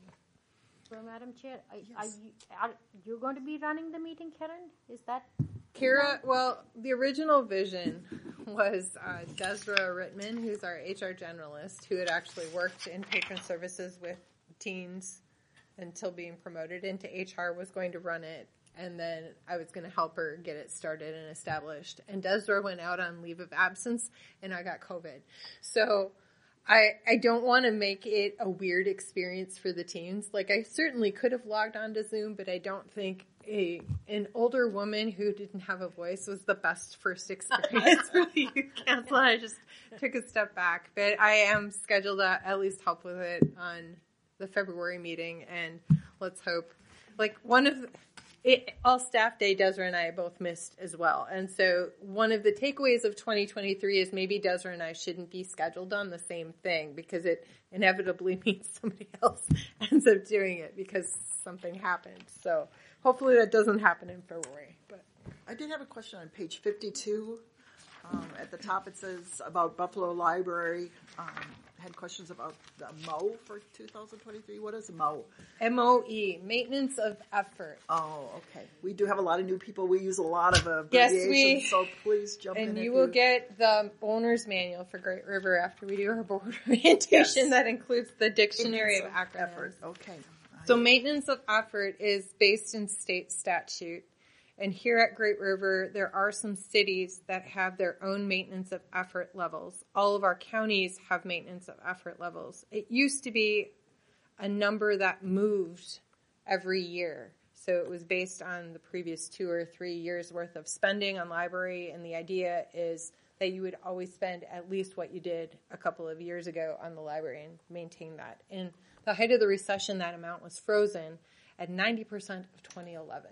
S12: So, Madam Chair, are,
S10: Yes.
S12: are, you, are you going to be running the meeting, Karen? Is that?
S2: Kara, well, the original vision was uh, Desra Rittman, who's our H R generalist, who had actually worked in patron services with teens until being promoted into H R, was going to run it. And then I was going to help her get it started and established. And Desra went out on leave of absence, and I got COVID. So I, I don't want to make it a weird experience for the teens. Like, I certainly could have logged on to Zoom, but I don't think a an older woman who didn't have a voice was the best first experience for the youth council. I just took a step back. But I am scheduled to at least help with it on the February meeting, and let's hope. Like, one of the, It, all staff day, Desra and I both missed as well. And so one of the takeaways of twenty twenty-three is maybe Desra and I shouldn't be scheduled on the same thing, because it inevitably means somebody else ends up doing it because something happened. So hopefully that doesn't happen in February. But
S10: I did have a question on page fifty-two. Um, at the top it says about Buffalo Library. Um, had questions about the M O for two thousand twenty-three. What is M O?
S2: M O E, maintenance of effort.
S10: Oh, okay. We do have a lot of new people. We use a lot of abbreviations,
S2: Yes, we,
S10: so please jump in.
S2: And
S10: if
S2: you will get the owner's manual for Great River after we do our board orientation.
S10: Yes.
S2: That includes the dictionary of acronyms.
S10: Effort. Okay.
S2: So maintenance of effort is based in state statute. And here at Great River, there are some cities that have their own maintenance of effort levels. All of our counties have maintenance of effort levels. It used to be a number that moved every year. So it was based on the previous two or three years worth of spending on library. And the idea is that you would always spend at least what you did a couple of years ago on the library and maintain that. In the height of the recession, that amount was frozen at ninety percent of twenty eleven.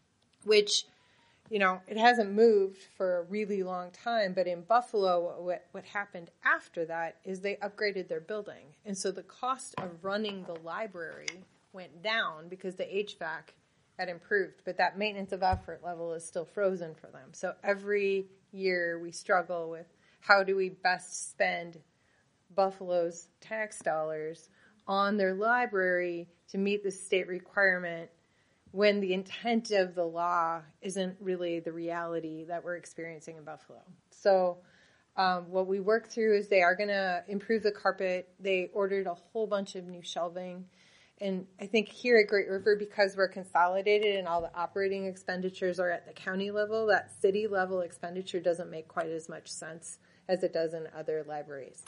S2: Which, you know, it hasn't moved for a really long time, but in Buffalo, what, what happened after that is they upgraded their building. And so the cost of running the library went down because the H V A C had improved, but that maintenance of effort level is still frozen for them. So every year we struggle with how do we best spend Buffalo's tax dollars on their library to meet the state requirement, when the intent of the law isn't really the reality that we're experiencing in Buffalo. So um, what we work through is they are going to improve the carpet. They ordered a whole bunch of new shelving. And I think here at Great River, because we're consolidated and all the operating expenditures are at the county level, that city level expenditure doesn't make quite as much sense as it does in other libraries.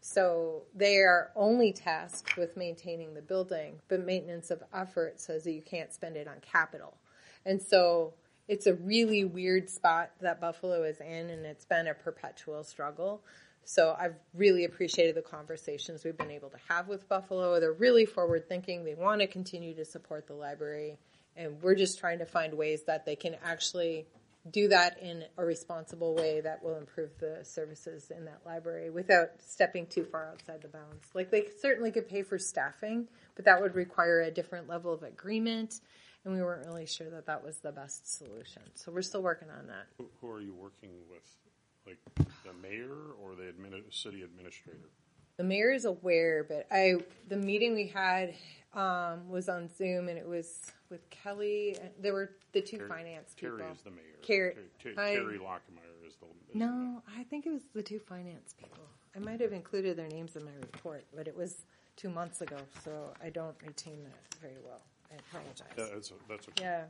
S2: So they are only tasked with maintaining the building, but maintenance of effort says that you can't spend it on capital. And so it's a really weird spot that Buffalo is in, and it's been a perpetual struggle. So I've really appreciated the conversations we've been able to have with Buffalo. They're really forward thinking. They want to continue to support the library, and we're just trying to find ways that they can actually do that in a responsible way that will improve the services in that library without stepping too far outside the bounds. Like, they certainly could pay for staffing, but that would require a different level of agreement, and we weren't really sure that that was the best solution. So we're still working on that.
S6: Who, who are you working with? Like the mayor or the admini- city administrator?
S2: The mayor is aware, but I the meeting we had um, was on Zoom, and it was with Kelly. There were the two
S6: Carrie,
S2: finance people.
S6: Carrie is the mayor.
S2: Carrie,
S6: Carrie,
S2: I,
S6: Carrie Lockemeyer is the. Is
S2: no, I think it was the two finance people. I might have included their names in my report, but it was two months ago, so I don't retain that very well. I apologize.
S6: Yeah, that's, that's okay.
S2: Yeah.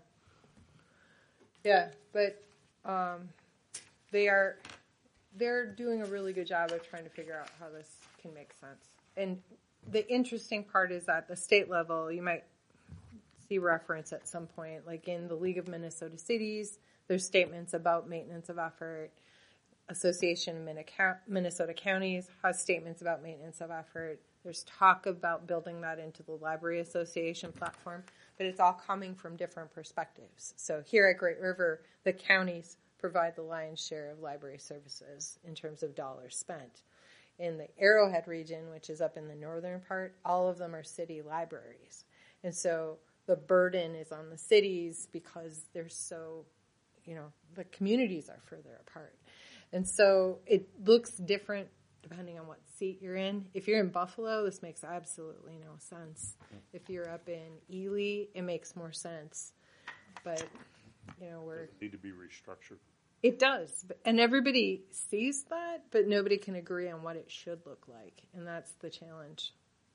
S2: Yeah, but um, they are they're doing a really good job of trying to figure out how this can make sense. And the interesting part is at the state level, you might see reference at some point, like in the League of Minnesota Cities, there's statements about maintenance of effort. Association of Minnesota Counties has statements about maintenance of effort. There's talk about building that into the Library Association platform, but it's all coming from different perspectives. So here at Great River, the counties provide the lion's share of library services in terms of dollars spent. In the Arrowhead region, which is up in the northern part, all of them are city libraries. And so the burden is on the cities because they're so, you know, the communities are further apart. And so it looks different depending on what seat you're in. If you're in Buffalo, this makes absolutely no sense. If you're up in Ely, it makes more sense. But, you know, we're...
S6: Does it need to be restructured?
S2: It does. And everybody sees that, but nobody can agree on what it should look like. And that's the challenge.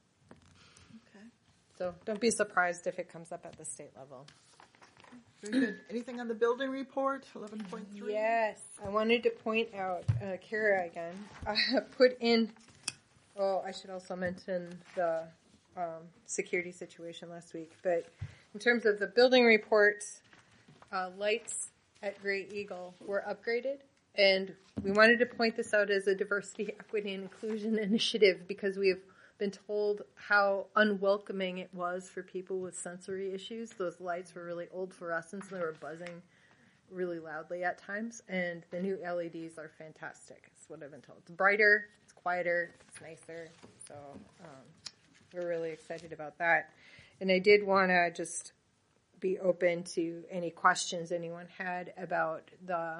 S10: Okay.
S2: So don't be surprised if it comes up at the state level.
S10: Very good. Anything on the building report, eleven point three?
S2: Yes. I wanted to point out, uh, Kara again, uh, put in, oh, I should also mention the um, security situation last week. But in terms of the building reports, uh, lights at Great Eagle were upgraded. And we wanted to point this out as a diversity, equity, and inclusion initiative because we've been told how unwelcoming it was for people with sensory issues. Those lights were really old fluorescents and they were buzzing really loudly at times. And the new L E Ds are fantastic. That's what I've been told. It's brighter, it's quieter, it's nicer. So um, we're really excited about that. And I did want to just be open to any questions anyone had about the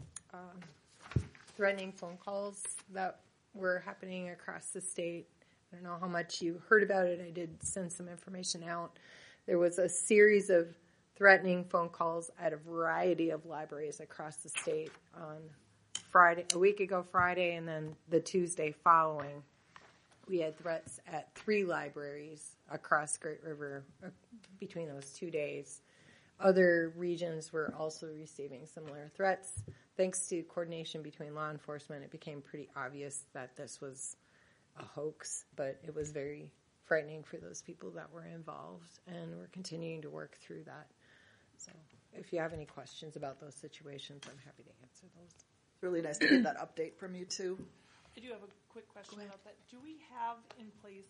S2: um, threatening phone calls that were happening across the state. I don't know how much you heard about it. I did send some information out. There was a series of threatening phone calls at a variety of libraries across the state on Friday, a week ago Friday, and then the Tuesday following. We had threats at three libraries across Great River uh, between those two days. Other regions were also receiving similar threats. Thanks to coordination between law enforcement, it became pretty obvious that this was a hoax, but it was very frightening for those people that were involved, and we're continuing to work through that. So if you have any questions about those situations, I'm happy to answer those.
S10: It's really nice to get that update from you, too.
S9: I do have a quick question about that. Do we have in place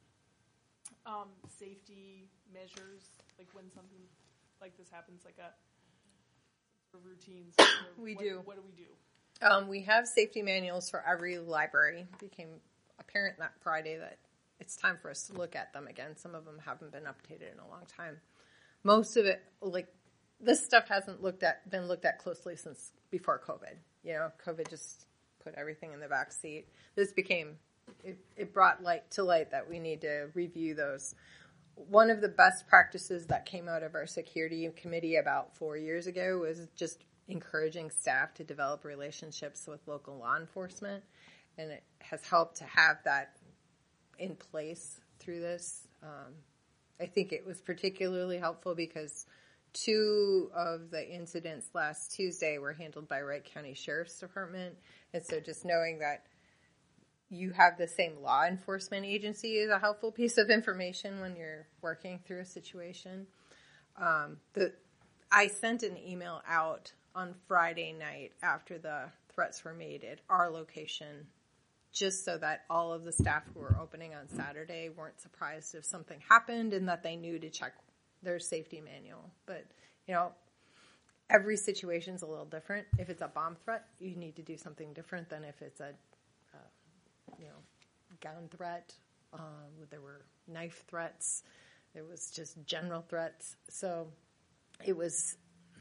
S9: um, safety measures, like when something like this happens, like a routines?
S2: We
S9: what,
S2: do.
S9: What do we do?
S2: Um, we have safety manuals for every library. It became apparent that Friday that it's time for us to look at them again. Some of them haven't been updated in a long time. Most of it, like, this stuff hasn't looked at been looked at closely since before COVID. You know, COVID just put everything in the back seat. This became, it, it brought light to light that we need to review those. One of the best practices that came out of our security committee about four years ago was just encouraging staff to develop relationships with local law enforcement. And it has helped to have that in place through this. Um, I think it was particularly helpful because two of the incidents last Tuesday were handled by Wright County Sheriff's Department. And so just knowing that you have the same law enforcement agency is a helpful piece of information when you're working through a situation. Um, the, I sent an email out on Friday night after the threats were made at our location, just so that all of the staff who were opening on Saturday weren't surprised if something happened and that they knew to check their safety manual. But, you know, every situation's a little different. If it's a bomb threat, you need to do something different than if it's a, uh, you know, gun threat. Um, there were knife threats. There was just general threats. So it was,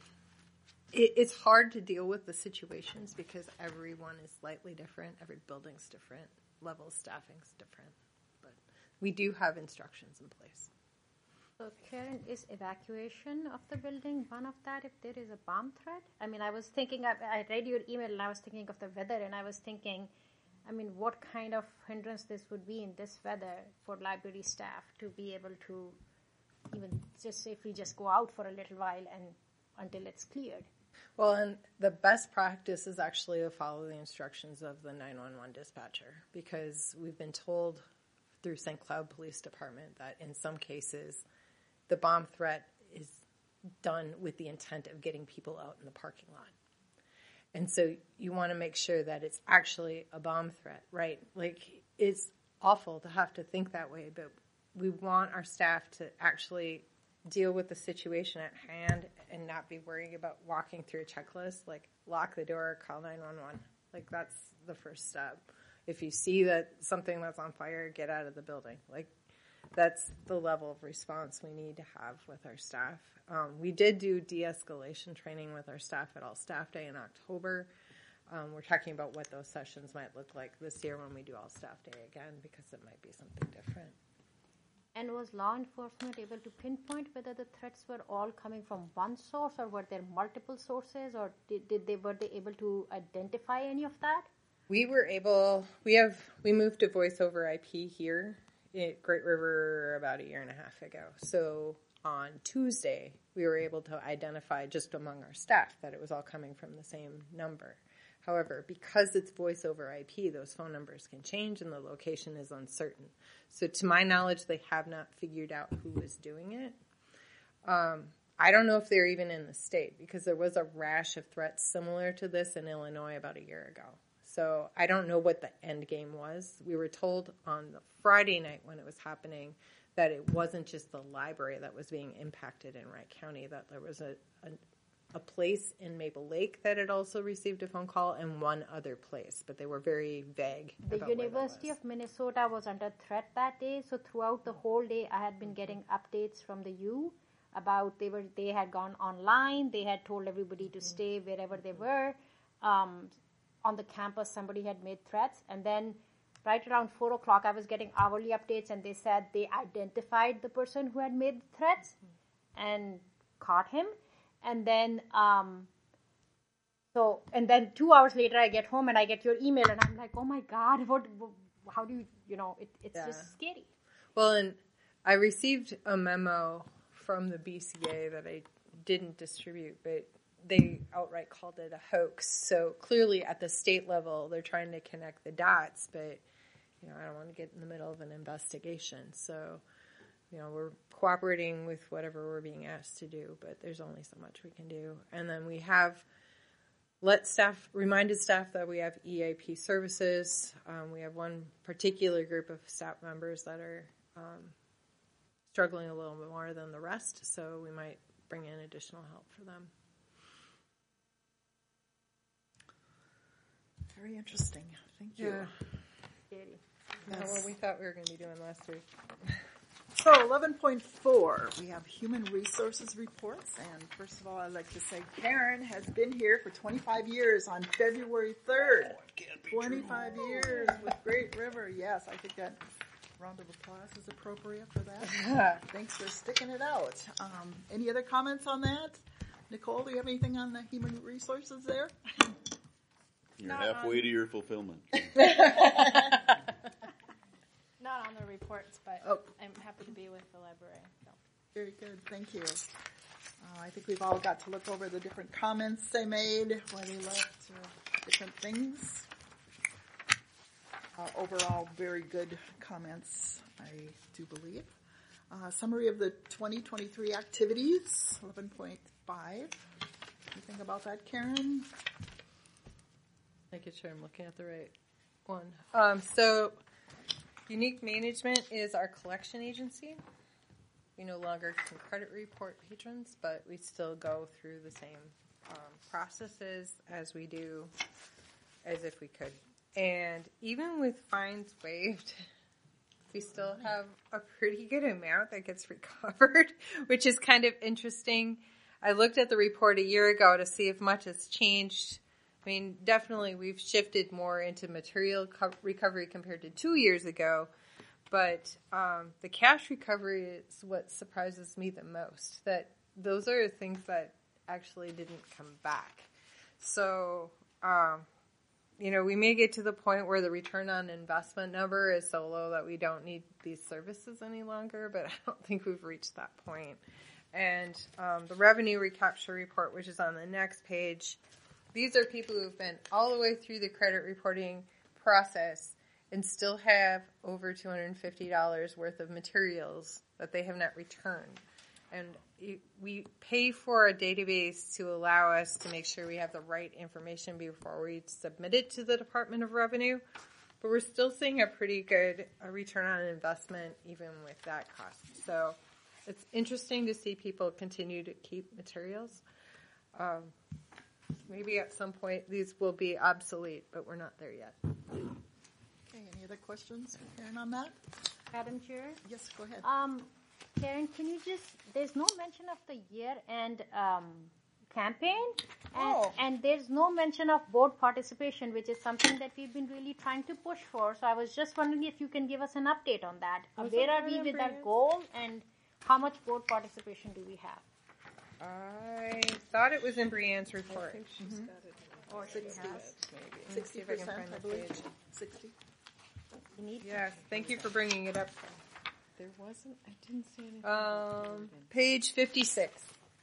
S2: it, it's hard to deal with the situations because everyone is slightly different. Every building's different. Level of staffing's different. But we do have instructions in place.
S12: So, Karen, is evacuation of the building one of that if there is a bomb threat? I mean, I was thinking, I, I read your email and I was thinking of the weather and I was thinking, I mean, what kind of hindrance this would be in this weather for library staff to be able to even just safely just go out for a little while and until it's cleared.
S2: Well, and the best practice is actually to follow the instructions of the nine one one dispatcher because we've been told through Saint Cloud Police Department that in some cases the bomb threat is done with the intent of getting people out in the parking lot. And so you want to make sure that it's actually a bomb threat, right? Like, it's awful to have to think that way, but we want our staff to actually deal with the situation at hand and not be worrying about walking through a checklist, like lock the door, call nine one one. Like, that's the first step. If you see that something that's on fire, get out of the building. Like, that's the level of response we need to have with our staff. Um, we did do de-escalation training with our staff at All Staff Day in October. Um, we're talking about what those sessions might look like this year when we do All Staff Day again, because it might be something different.
S12: And was law enforcement able to pinpoint whether the threats were all coming from one source or were there multiple sources, or did, did they were they able to identify any of that?
S2: We were able, we have, we moved to voice over I P here at Great River about a year and a half ago. So on Tuesday, we were able to identify just among our staff that it was all coming from the same number. However, because it's voice over I P, those phone numbers can change and the location is uncertain. So to my knowledge, they have not figured out who was doing it. Um, I don't know if they're even in the state because there was a rash of threats similar to this in Illinois about a year ago. So I don't know what the end game was. We were told on the Friday night when it was happening that it wasn't just the library that was being impacted in Wright County, that there was a, a, a place in Maple Lake that had also received a phone call and one other place, but they were very vague.
S12: The
S2: about
S12: University of Minnesota was under threat that day, so throughout the whole day I had been getting updates from the U about they were they had gone online, they had told everybody to stay wherever they were. Um, on the campus somebody had made threats, and then right around four o'clock I was getting hourly updates and they said they identified the person who had made the threats and caught him. And then um, so and then two hours later I get home and I get your email and I'm like, oh my God, what, what how do you, you know, it, it's
S2: Yeah.
S12: just scary.
S2: Well, and I received a memo from the B C A that I didn't distribute, but they outright called it a hoax. So clearly at the state level, they're trying to connect the dots, but, you know, I don't want to get in the middle of an investigation. So, you know, we're cooperating with whatever we're being asked to do, but there's only so much we can do. And then we have let staff, reminded staff that we have E A P services. Um, we have one particular group of staff members that are um, struggling a little bit more than the rest, so we might bring in additional help for them.
S10: Very interesting. Thank you.
S2: Yeah.
S12: Scary.
S2: Not what we thought we were going to be doing last week.
S10: So eleven point four, we have human resources reports. And first of all, I'd like to say Karen has been here for twenty-five years on February third. Oh, twenty-five true. Years with Great River. Yes, I think that round of applause is appropriate for that. Thanks for sticking it out. Um, any other comments on that? Nicole, do you have anything on the human resources there?
S11: You're
S9: Not
S11: halfway
S9: on-
S11: to your fulfillment.
S9: Not on the reports, but
S10: Oh.
S9: I'm happy to be with the library. So.
S10: Very good, thank you. Uh, I think we've all got to look over the different comments they made, where they left uh, different things. Uh, overall, very good comments, I do believe. Uh, summary of the twenty twenty-three activities, eleven point five. Anything about that, Karen?
S2: Making sure I'm looking at the right one. Um, so, Unique Management is our collection agency. We no longer can credit report patrons, but we still go through the same processes as we do, as if we could. And even with fines waived, we still have a pretty good amount that gets recovered, which is kind of interesting. I looked at the report a year ago to see if much has changed. I mean, definitely we've shifted more into material co- recovery compared to two years ago, but um, the cash recovery is what surprises me the most, that those are things that actually didn't come back. So, um, you know, we may get to the point where the return on investment number is so low that we don't need these services any longer, but I don't think we've reached that point. And um, the revenue recapture report, which is on the next page, these are people who have been all the way through the credit reporting process and still have over two hundred fifty dollars worth of materials that they have not returned. And we pay for a database to allow us to make sure we have the right information before we submit it to the Department of Revenue. But we're still seeing a pretty good uh, return on investment even with that cost. So it's interesting to see people continue to keep materials. Um, maybe at some point these will be obsolete, but we're not there yet.
S10: Okay, any other questions for Karen on that?
S12: Madam Chair?
S10: Yes, go ahead.
S12: Um, Karen, can you just, there's no mention of the year-end um, campaign, and,
S2: Oh.
S12: and there's no mention of board participation, which is something that we've been really trying to push for. So I was just wondering if you can give us an update on that. Uh,
S2: Was
S12: Where
S2: it
S12: are
S2: part
S12: we
S2: of
S12: with our
S2: Brian's?
S12: goal, and how much board participation do we have?
S2: I thought it was in Brianne's report.
S10: Mhm.
S2: Or she
S10: Sixty.
S2: has, maybe. Let me
S10: Sixty
S2: see if I can
S10: percent,
S2: find
S10: I
S2: the
S10: believe.
S2: page.
S10: Sixty.
S12: We need
S2: Yes, thank you for bringing it up.
S4: There wasn't, I didn't see anything.
S2: Um, page fifty-six.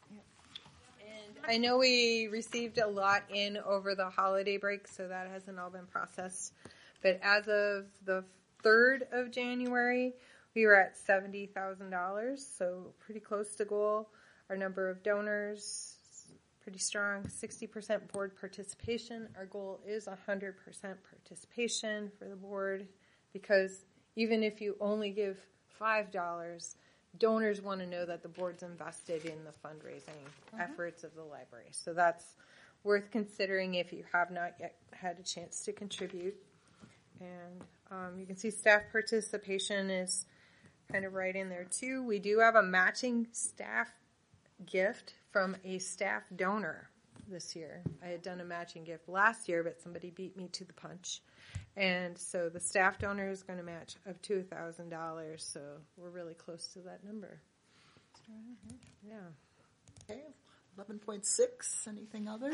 S2: And I know we received a lot in over the holiday break, so that hasn't all been processed. But as of the third of January, we were at seventy thousand dollars, so pretty close to goal. Our number of donors, pretty strong, sixty percent board participation. Our goal is one hundred percent participation for the board, because even if you only give five dollars, donors want to know that the board's invested in the fundraising
S10: Mhm.
S2: efforts of the library. So that's worth considering if you have not yet had a chance to contribute. And um, you can see staff participation is kind of right in there too. We do have a matching staff gift from a staff donor this year. I had done a matching gift last year, but somebody beat me to the punch. And so the staff donor is going to match up to one thousand dollars, so we're really close to that number. Yeah.
S10: Okay, eleven point six, anything other?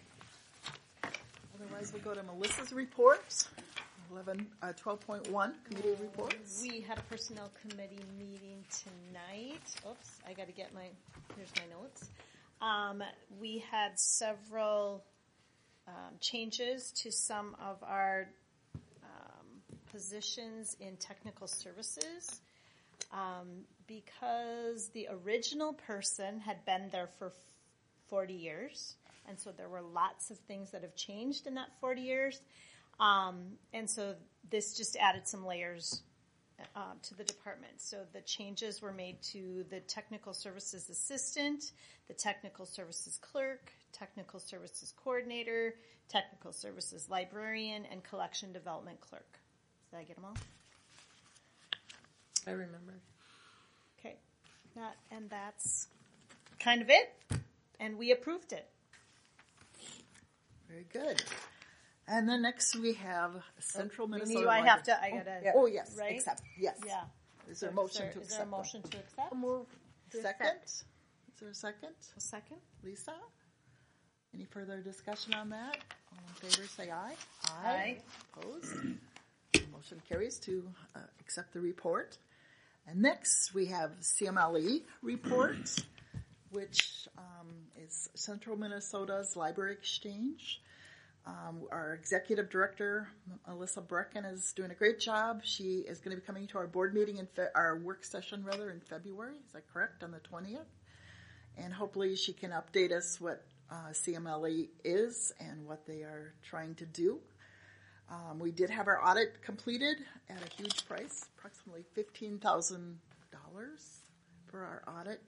S10: Otherwise, we'll go to Melissa's reports. Eleven, uh, twelve point one, committee reports.
S16: We had a personnel committee meeting tonight. Oops, I got to get my, here's my notes. Um, we had several um, changes to some of our um, positions in technical services um, because the original person had been there for forty years, and so there were lots of things that have changed in that forty years. Um, and so this just added some layers uh, to the department. So the changes were made to the technical services assistant, the technical services clerk, technical services coordinator, technical services librarian, and collection development clerk. Did I get them all?
S2: I remember.
S16: Okay. That, and that's kind of it. And we approved it.
S10: Very good. And then next we have Central
S16: Oh, we
S10: Minnesota.
S16: need- do I
S10: Library.
S16: have to- I gotta-
S10: Oh, oh, yes,
S16: right?
S10: accept, yes.
S16: Yeah.
S10: Is there a
S16: So
S10: motion
S16: there-
S10: to
S16: is
S10: accept?
S16: there a motion to accept?
S12: Move. to
S10: Second?
S12: accept.
S10: Is there a second?
S16: A second.
S10: Lisa? Any further discussion on that? All in favor, say aye.
S16: Aye.
S10: Opposed? Motion carries to uh, accept the report. And next we have C M L E report, which um, is Central Minnesota's Library Exchange. Um, our executive director, Melissa Brecken, is doing a great job. She is going to be coming to our board meeting, in fe- our work session rather, in February. Is that correct? On the twentieth? And hopefully she can update us what uh, C M L E is and what they are trying to do. Um, we did have our audit completed at a huge price, approximately fifteen thousand dollars for our audit.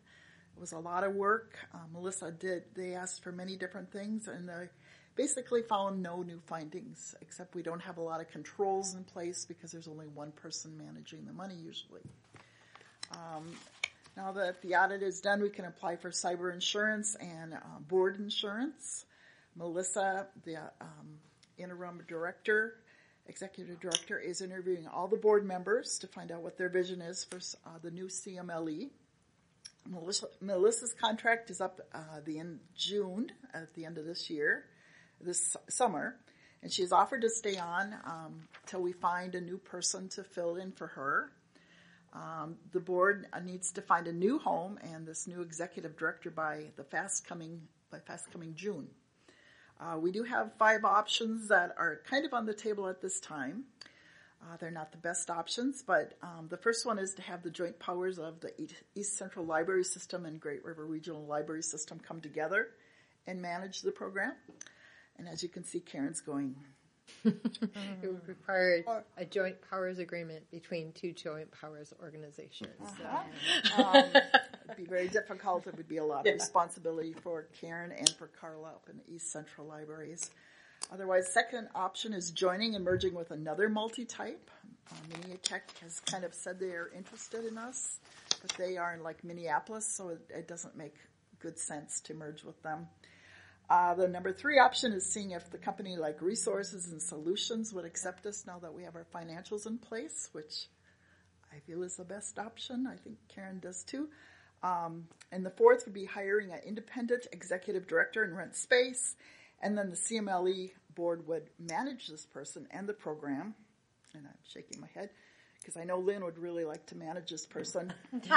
S10: It was a lot of work. Uh, Melissa did, they asked for many different things, and they basically found no new findings, except we don't have a lot of controls in place because there's only one person managing the money usually. Um, now that the audit is done, we can apply for cyber insurance and uh, board insurance. Melissa, the um, interim director, executive director, is interviewing all the board members to find out what their vision is for uh, the new C M L E. Melissa, Melissa's contract is up uh, the end June, at the end of this year, this summer, and she's offered to stay on um, till we find a new person to fill in for her. Um, the board needs to find a new home and this new executive director by the fast coming by fast coming June. Uh, we do have five options that are kind of on the table at this time. Uh, they're not the best options, but um, the first one is to have the joint powers of the East Central Library System and Great River Regional Library System come together and manage the program. And as you can see, Karen's going.
S2: It would require a joint powers agreement between two joint powers organizations.
S10: Uh-huh. um, it'd be very difficult. It would be a lot of yeah. responsibility for Karen and for Carla up in the East Central Libraries. Otherwise, second option is joining and merging with another multi-type. Uh, Miniatech has kind of said they are interested in us, but they are in like Minneapolis, so it, it doesn't make good sense to merge with them. Uh, the number three option is seeing if the company like Resources and Solutions would accept us now that we have our financials in place, which I feel is the best option. I think Karen does too. Um, and the fourth would be hiring an independent executive director and rent space. And then the C M L E board would manage this person and the program. And I'm shaking my head because I know Lynn would really like to manage this person.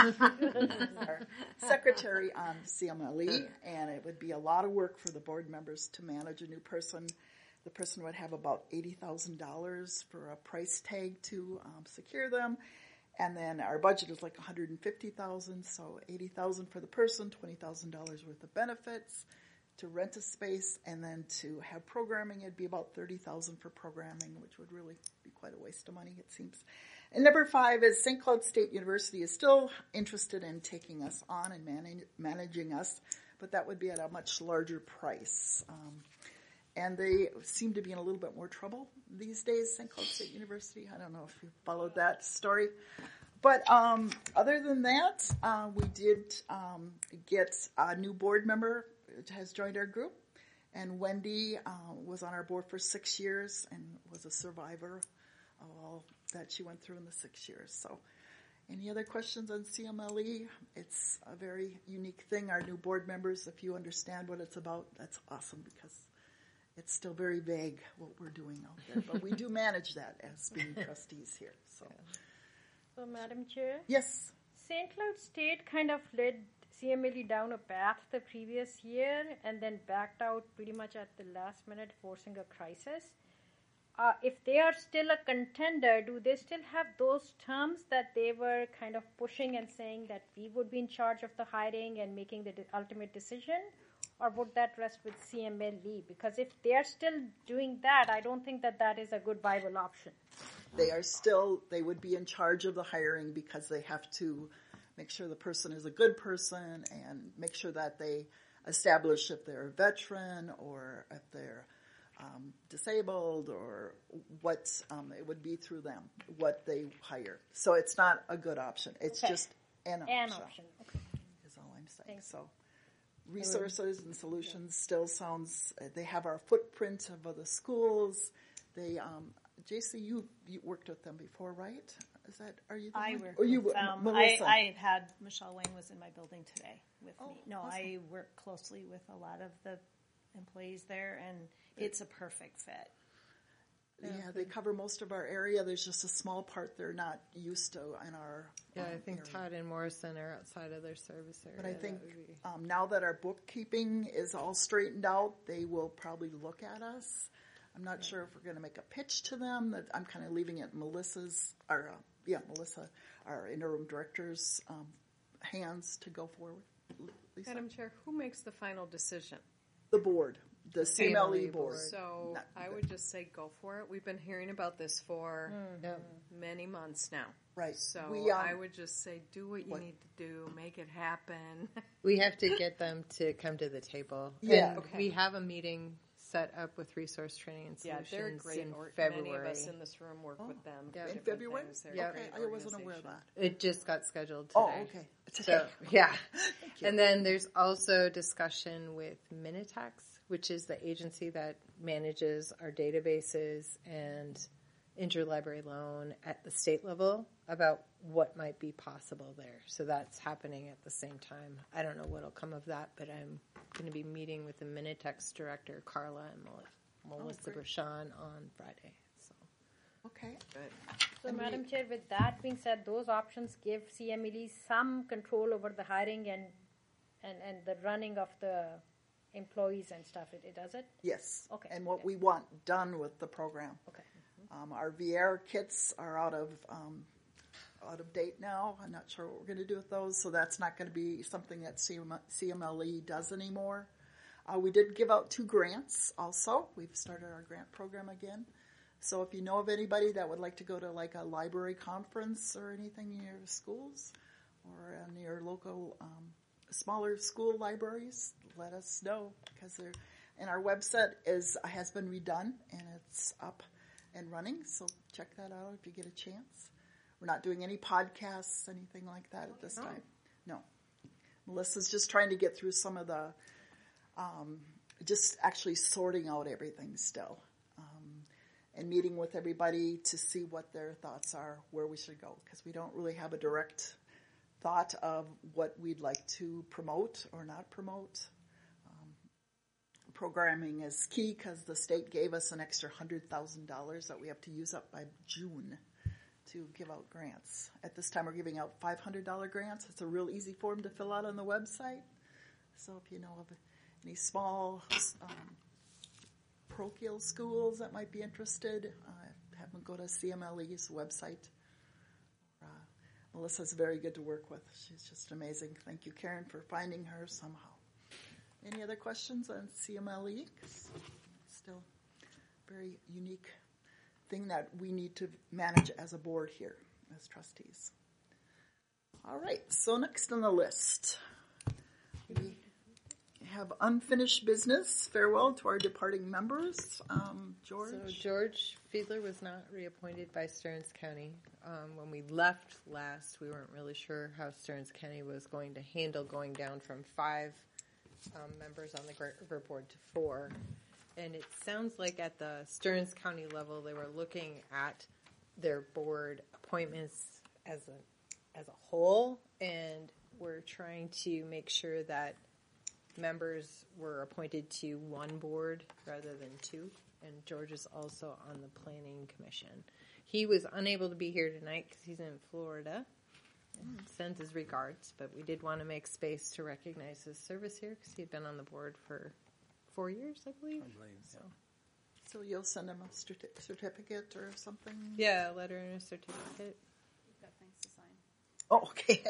S10: Our secretary on C M L E, and it would be a lot of work for the board members to manage a new person. The person would have about eighty thousand dollars for a price tag to um, secure them. And then our budget is like one hundred fifty thousand dollars, so eighty thousand dollars for the person, twenty thousand dollars worth of benefits to rent a space, and then to have programming, it'd be about thirty thousand dollars for programming, which would really be quite a waste of money, it seems. And number five is Saint Cloud State University is still interested in taking us on and man- managing us, but that would be at a much larger price. Um, and they seem to be in a little bit more trouble these days, Saint Cloud State University. I don't know if you followed that story. But um, other than that, uh, we did um, get a new board member has joined our group. And Wendy uh, was on our board for six years and was a survivor of all that she went through in the six years. So any other questions on C M L E? It's a very unique thing. Our new board members, if you understand what it's about, that's awesome because it's still very vague what we're doing out there. But we do manage that as being trustees here. So,
S12: so Madam Chair?
S10: Yes.
S12: Saint Cloud State kind of led C M L E down a path the previous year and then backed out pretty much at the last minute, forcing a crisis. Uh, if they are still a contender, do they still have those terms that they were kind of pushing and saying that we would be in charge of the hiring and making the de- ultimate decision? Or would that rest with C M L E? Because if they are still doing that, I don't think that that is a good viable option.
S10: They are still, they would be in charge of the hiring because they have to make sure the person is a good person and make sure that they establish if they're a veteran or if they're um, disabled or what um, it would be through them, what they hire. So it's not a good option. It's
S12: okay.
S10: just an,
S12: an
S10: option.
S12: option. Okay.
S10: Is all I'm saying.
S12: Thanks.
S10: So Resources and Solutions still sounds, uh, they have our footprint of other schools. They, um, J C, you, you worked with them before, right? Is that, are you the
S16: I
S10: one?
S16: work
S10: Or you,
S16: with them.
S10: Melissa?
S16: I, I had, Michelle Wang was in my building today with
S10: Oh,
S16: me. No,
S10: awesome.
S16: I work closely with a lot of the employees there, and it's a perfect fit.
S10: Yeah, they cover most of our area. There's just a small part they're not used to in our
S2: Yeah,
S10: um,
S2: I think
S10: area.
S2: Todd and Morrison are outside of their service area.
S10: But I
S2: That
S10: think
S2: would be-
S10: um, now that our bookkeeping is all straightened out, they will probably look at us. I'm not sure if we're going to make a pitch to them. That I'm kind of leaving it in Melissa's, or uh, yeah, Melissa, our interim director's um, hands to go forward. Lisa?
S7: Madam Chair, who makes the final decision?
S10: The board, the C M L E board.
S7: So
S10: Not-
S7: I would just say go for it. We've been hearing about this for
S2: Yep.
S7: many months now.
S10: Right.
S7: So
S10: We, um,
S7: I would just say, do what you
S10: what-
S7: need to do, make it happen.
S2: We have to get them to come to the table.
S10: Yeah.
S2: And
S7: Okay.
S2: we have a meeting set up with Resource Training and
S7: Yeah,
S2: Solutions
S7: they're great.
S2: in
S7: Or,
S2: February.
S7: many of us in this room work with them. for
S2: Yeah.
S10: In
S7: different
S10: February?
S7: things. They're a
S2: Yeah.
S7: great
S10: Okay, I wasn't aware of
S7: organization.
S10: that.
S2: It just got scheduled today.
S10: Oh, okay.
S2: So,
S10: Today.
S2: yeah.
S10: Thank you.
S2: And then there's also discussion with Minitax, which is the agency that manages our databases and interlibrary loan at the state level about what might be possible there. So that's happening at the same time. I don't know what'll come of that, but I'm going to be meeting with the Minitax director, Carla, and Mel- Melissa
S10: great.
S2: Brashan on Friday. So.
S10: Okay.
S12: So,
S10: And we-
S12: Madam Chair, with that being said, those options give C M L E some control over the hiring and and, and the running of the employees and stuff. It, it does it?
S10: Yes.
S12: Okay.
S10: And what we want done with the program.
S12: Okay.
S10: Um, our V R kits are out of um, out of date now. I'm not sure what we're going to do with those, so that's not going to be something that C M L E does anymore. Uh, we did give out two grants also. We've started our grant program again. So if you know of anybody that would like to go to like a library conference or anything in your schools or in your local um, smaller school libraries, let us know, because they're and our website is has been redone and it's up and running. So check that out if you get a chance. We're not doing any podcasts, anything like that at this time. No. Melissa's just trying to get through some of the, um, just actually sorting out everything still. Um, and meeting with everybody to see what their thoughts are, where we should go. Because we don't really have a direct thought of what we'd like to promote or not promote. Programming is key because the state gave us an extra one hundred thousand dollars that we have to use up by June to give out grants. At this time, we're giving out five hundred dollars grants. It's a real easy form to fill out on the website. So if you know of any small um, parochial schools that might be interested, uh, have them go to C M L E's website. Uh, Melissa's very good to work with. She's just amazing. Thank you, Karen, for finding her somehow. Any other questions on C M L E? 'Cause it's still a very unique thing that we need to manage as a board here, as trustees. All right, so next on the list, we have unfinished business. Farewell to our departing members. Um, George?
S2: So George Fiedler was not reappointed by Stearns County. Um, when we left last, we weren't really sure how Stearns County was going to handle going down from five Um, members on the Great River Board to four. And it sounds like at the Stearns County level, they were looking at their board appointments as a, as a whole, and we're trying to make sure that members were appointed to one board rather than two. And George is also on the Planning Commission. He was unable to be here tonight because he's in Florida. And sends his regards, but we did want to make space to recognize his service here because he'd been on the board for four years, I believe.
S1: I believe so.
S10: So you'll send him a certi- certificate or something?
S2: Yeah, a letter and a certificate.
S4: We've got things to sign.
S10: Oh, okay.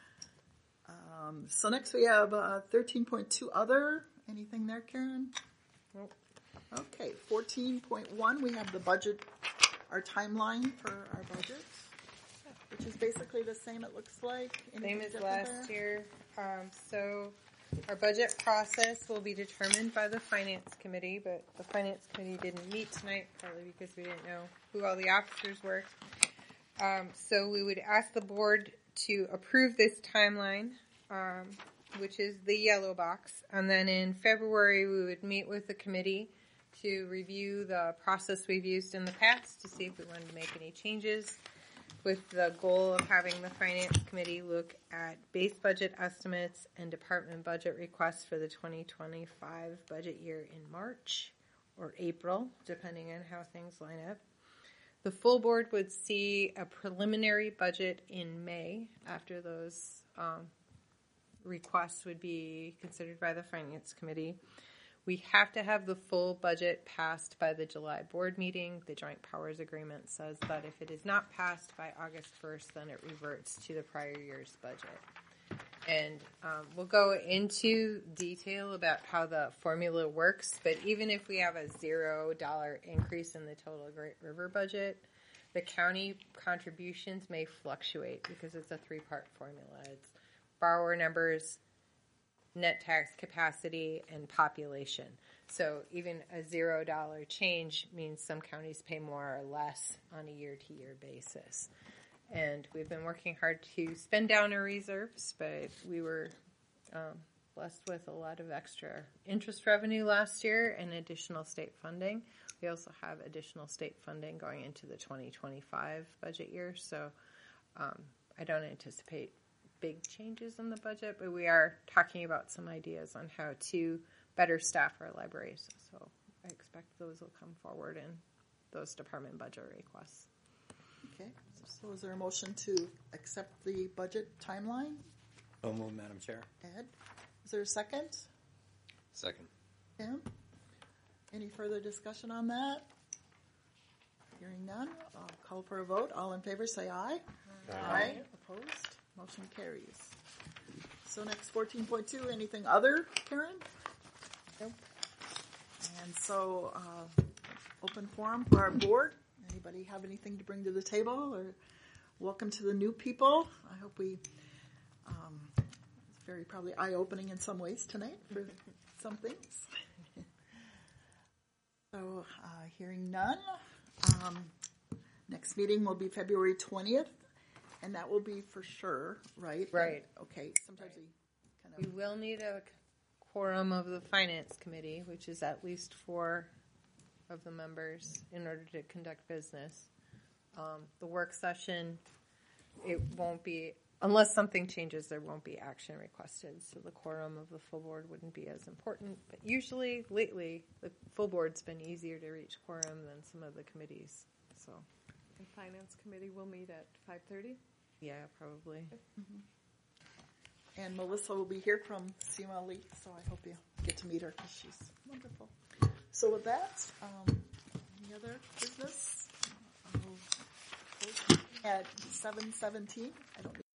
S10: Um, so next we have uh, thirteen point two other. Anything there, Karen?
S2: Nope.
S10: Okay, fourteen point one, we have the budget, our timeline for our budget, which is basically the same, it looks like.
S2: Same
S10: Anything
S2: as
S10: different
S2: last
S10: there?
S2: year. Um, so our budget process will be determined by the Finance Committee, but the Finance Committee didn't meet tonight, probably because we didn't know who all the officers were. Um, so we would ask the board to approve this timeline, um, which is the yellow box. And then in February, we would meet with the committee to review the process we've used in the past to see if we wanted to make any changes, with the goal of having the Finance Committee look at base budget estimates and department budget requests for the twenty twenty-five budget year in March or April, depending on how things line up. The full board would see a preliminary budget in May after those um, requests would be considered by the Finance Committee. We have to have the full budget passed by the July board meeting. The Joint Powers Agreement says that if it is not passed by August first, then it reverts to the prior year's budget. And um, we'll go into detail about how the formula works, but even if we have a zero dollar increase in the total Great River budget, The county contributions may fluctuate because it's a three-part formula. It's borrower numbers, net tax capacity, and population. So even a zero dollar change means some counties pay more or less on a year-to-year basis. And we've been working hard to spend down our reserves, but we were um, blessed with a lot of extra interest revenue last year and additional state funding. We also have additional state funding going into the twenty twenty-five budget year, so um, I don't anticipate big changes in the budget, but we are talking about some ideas on how to better staff our libraries. So I expect those will come forward in those department budget requests.
S10: Okay, so is there a motion to accept the budget timeline?
S1: So move, Madam Chair.
S10: Ed, is there a second?
S5: Second.
S10: Tim? Any further discussion on that? Hearing none, I'll call for a vote. All in favor say aye.
S5: Aye.
S10: Aye. Opposed? Motion carries. So next fourteen point two, anything other, Karen? Nope. And so, uh, open forum for our board. Anybody have anything to bring to the table, or welcome to the new people? I hope we, um, it's very probably eye-opening in some ways tonight for some things. So, uh, hearing none, um, next meeting will be February twentieth, and that will be for sure, right?
S2: Right.
S10: Okay, sometimes we kind
S2: We
S10: of,
S2: will need a quorum of the finance committee, which is at least four of the members in order to conduct business. Um, the work session, it won't be, unless something changes, there won't be action requested. So the quorum of the full board wouldn't be as important. But usually, lately, the full board's been easier to reach quorum than some of the committees. So,
S7: And Finance Committee will meet at five thirty?
S2: yeah, probably.
S10: and Melissa will be here from C M L E, so I hope you get to meet her because she's wonderful. So with that, um, any other business? I'll close At seven seventeen, I don't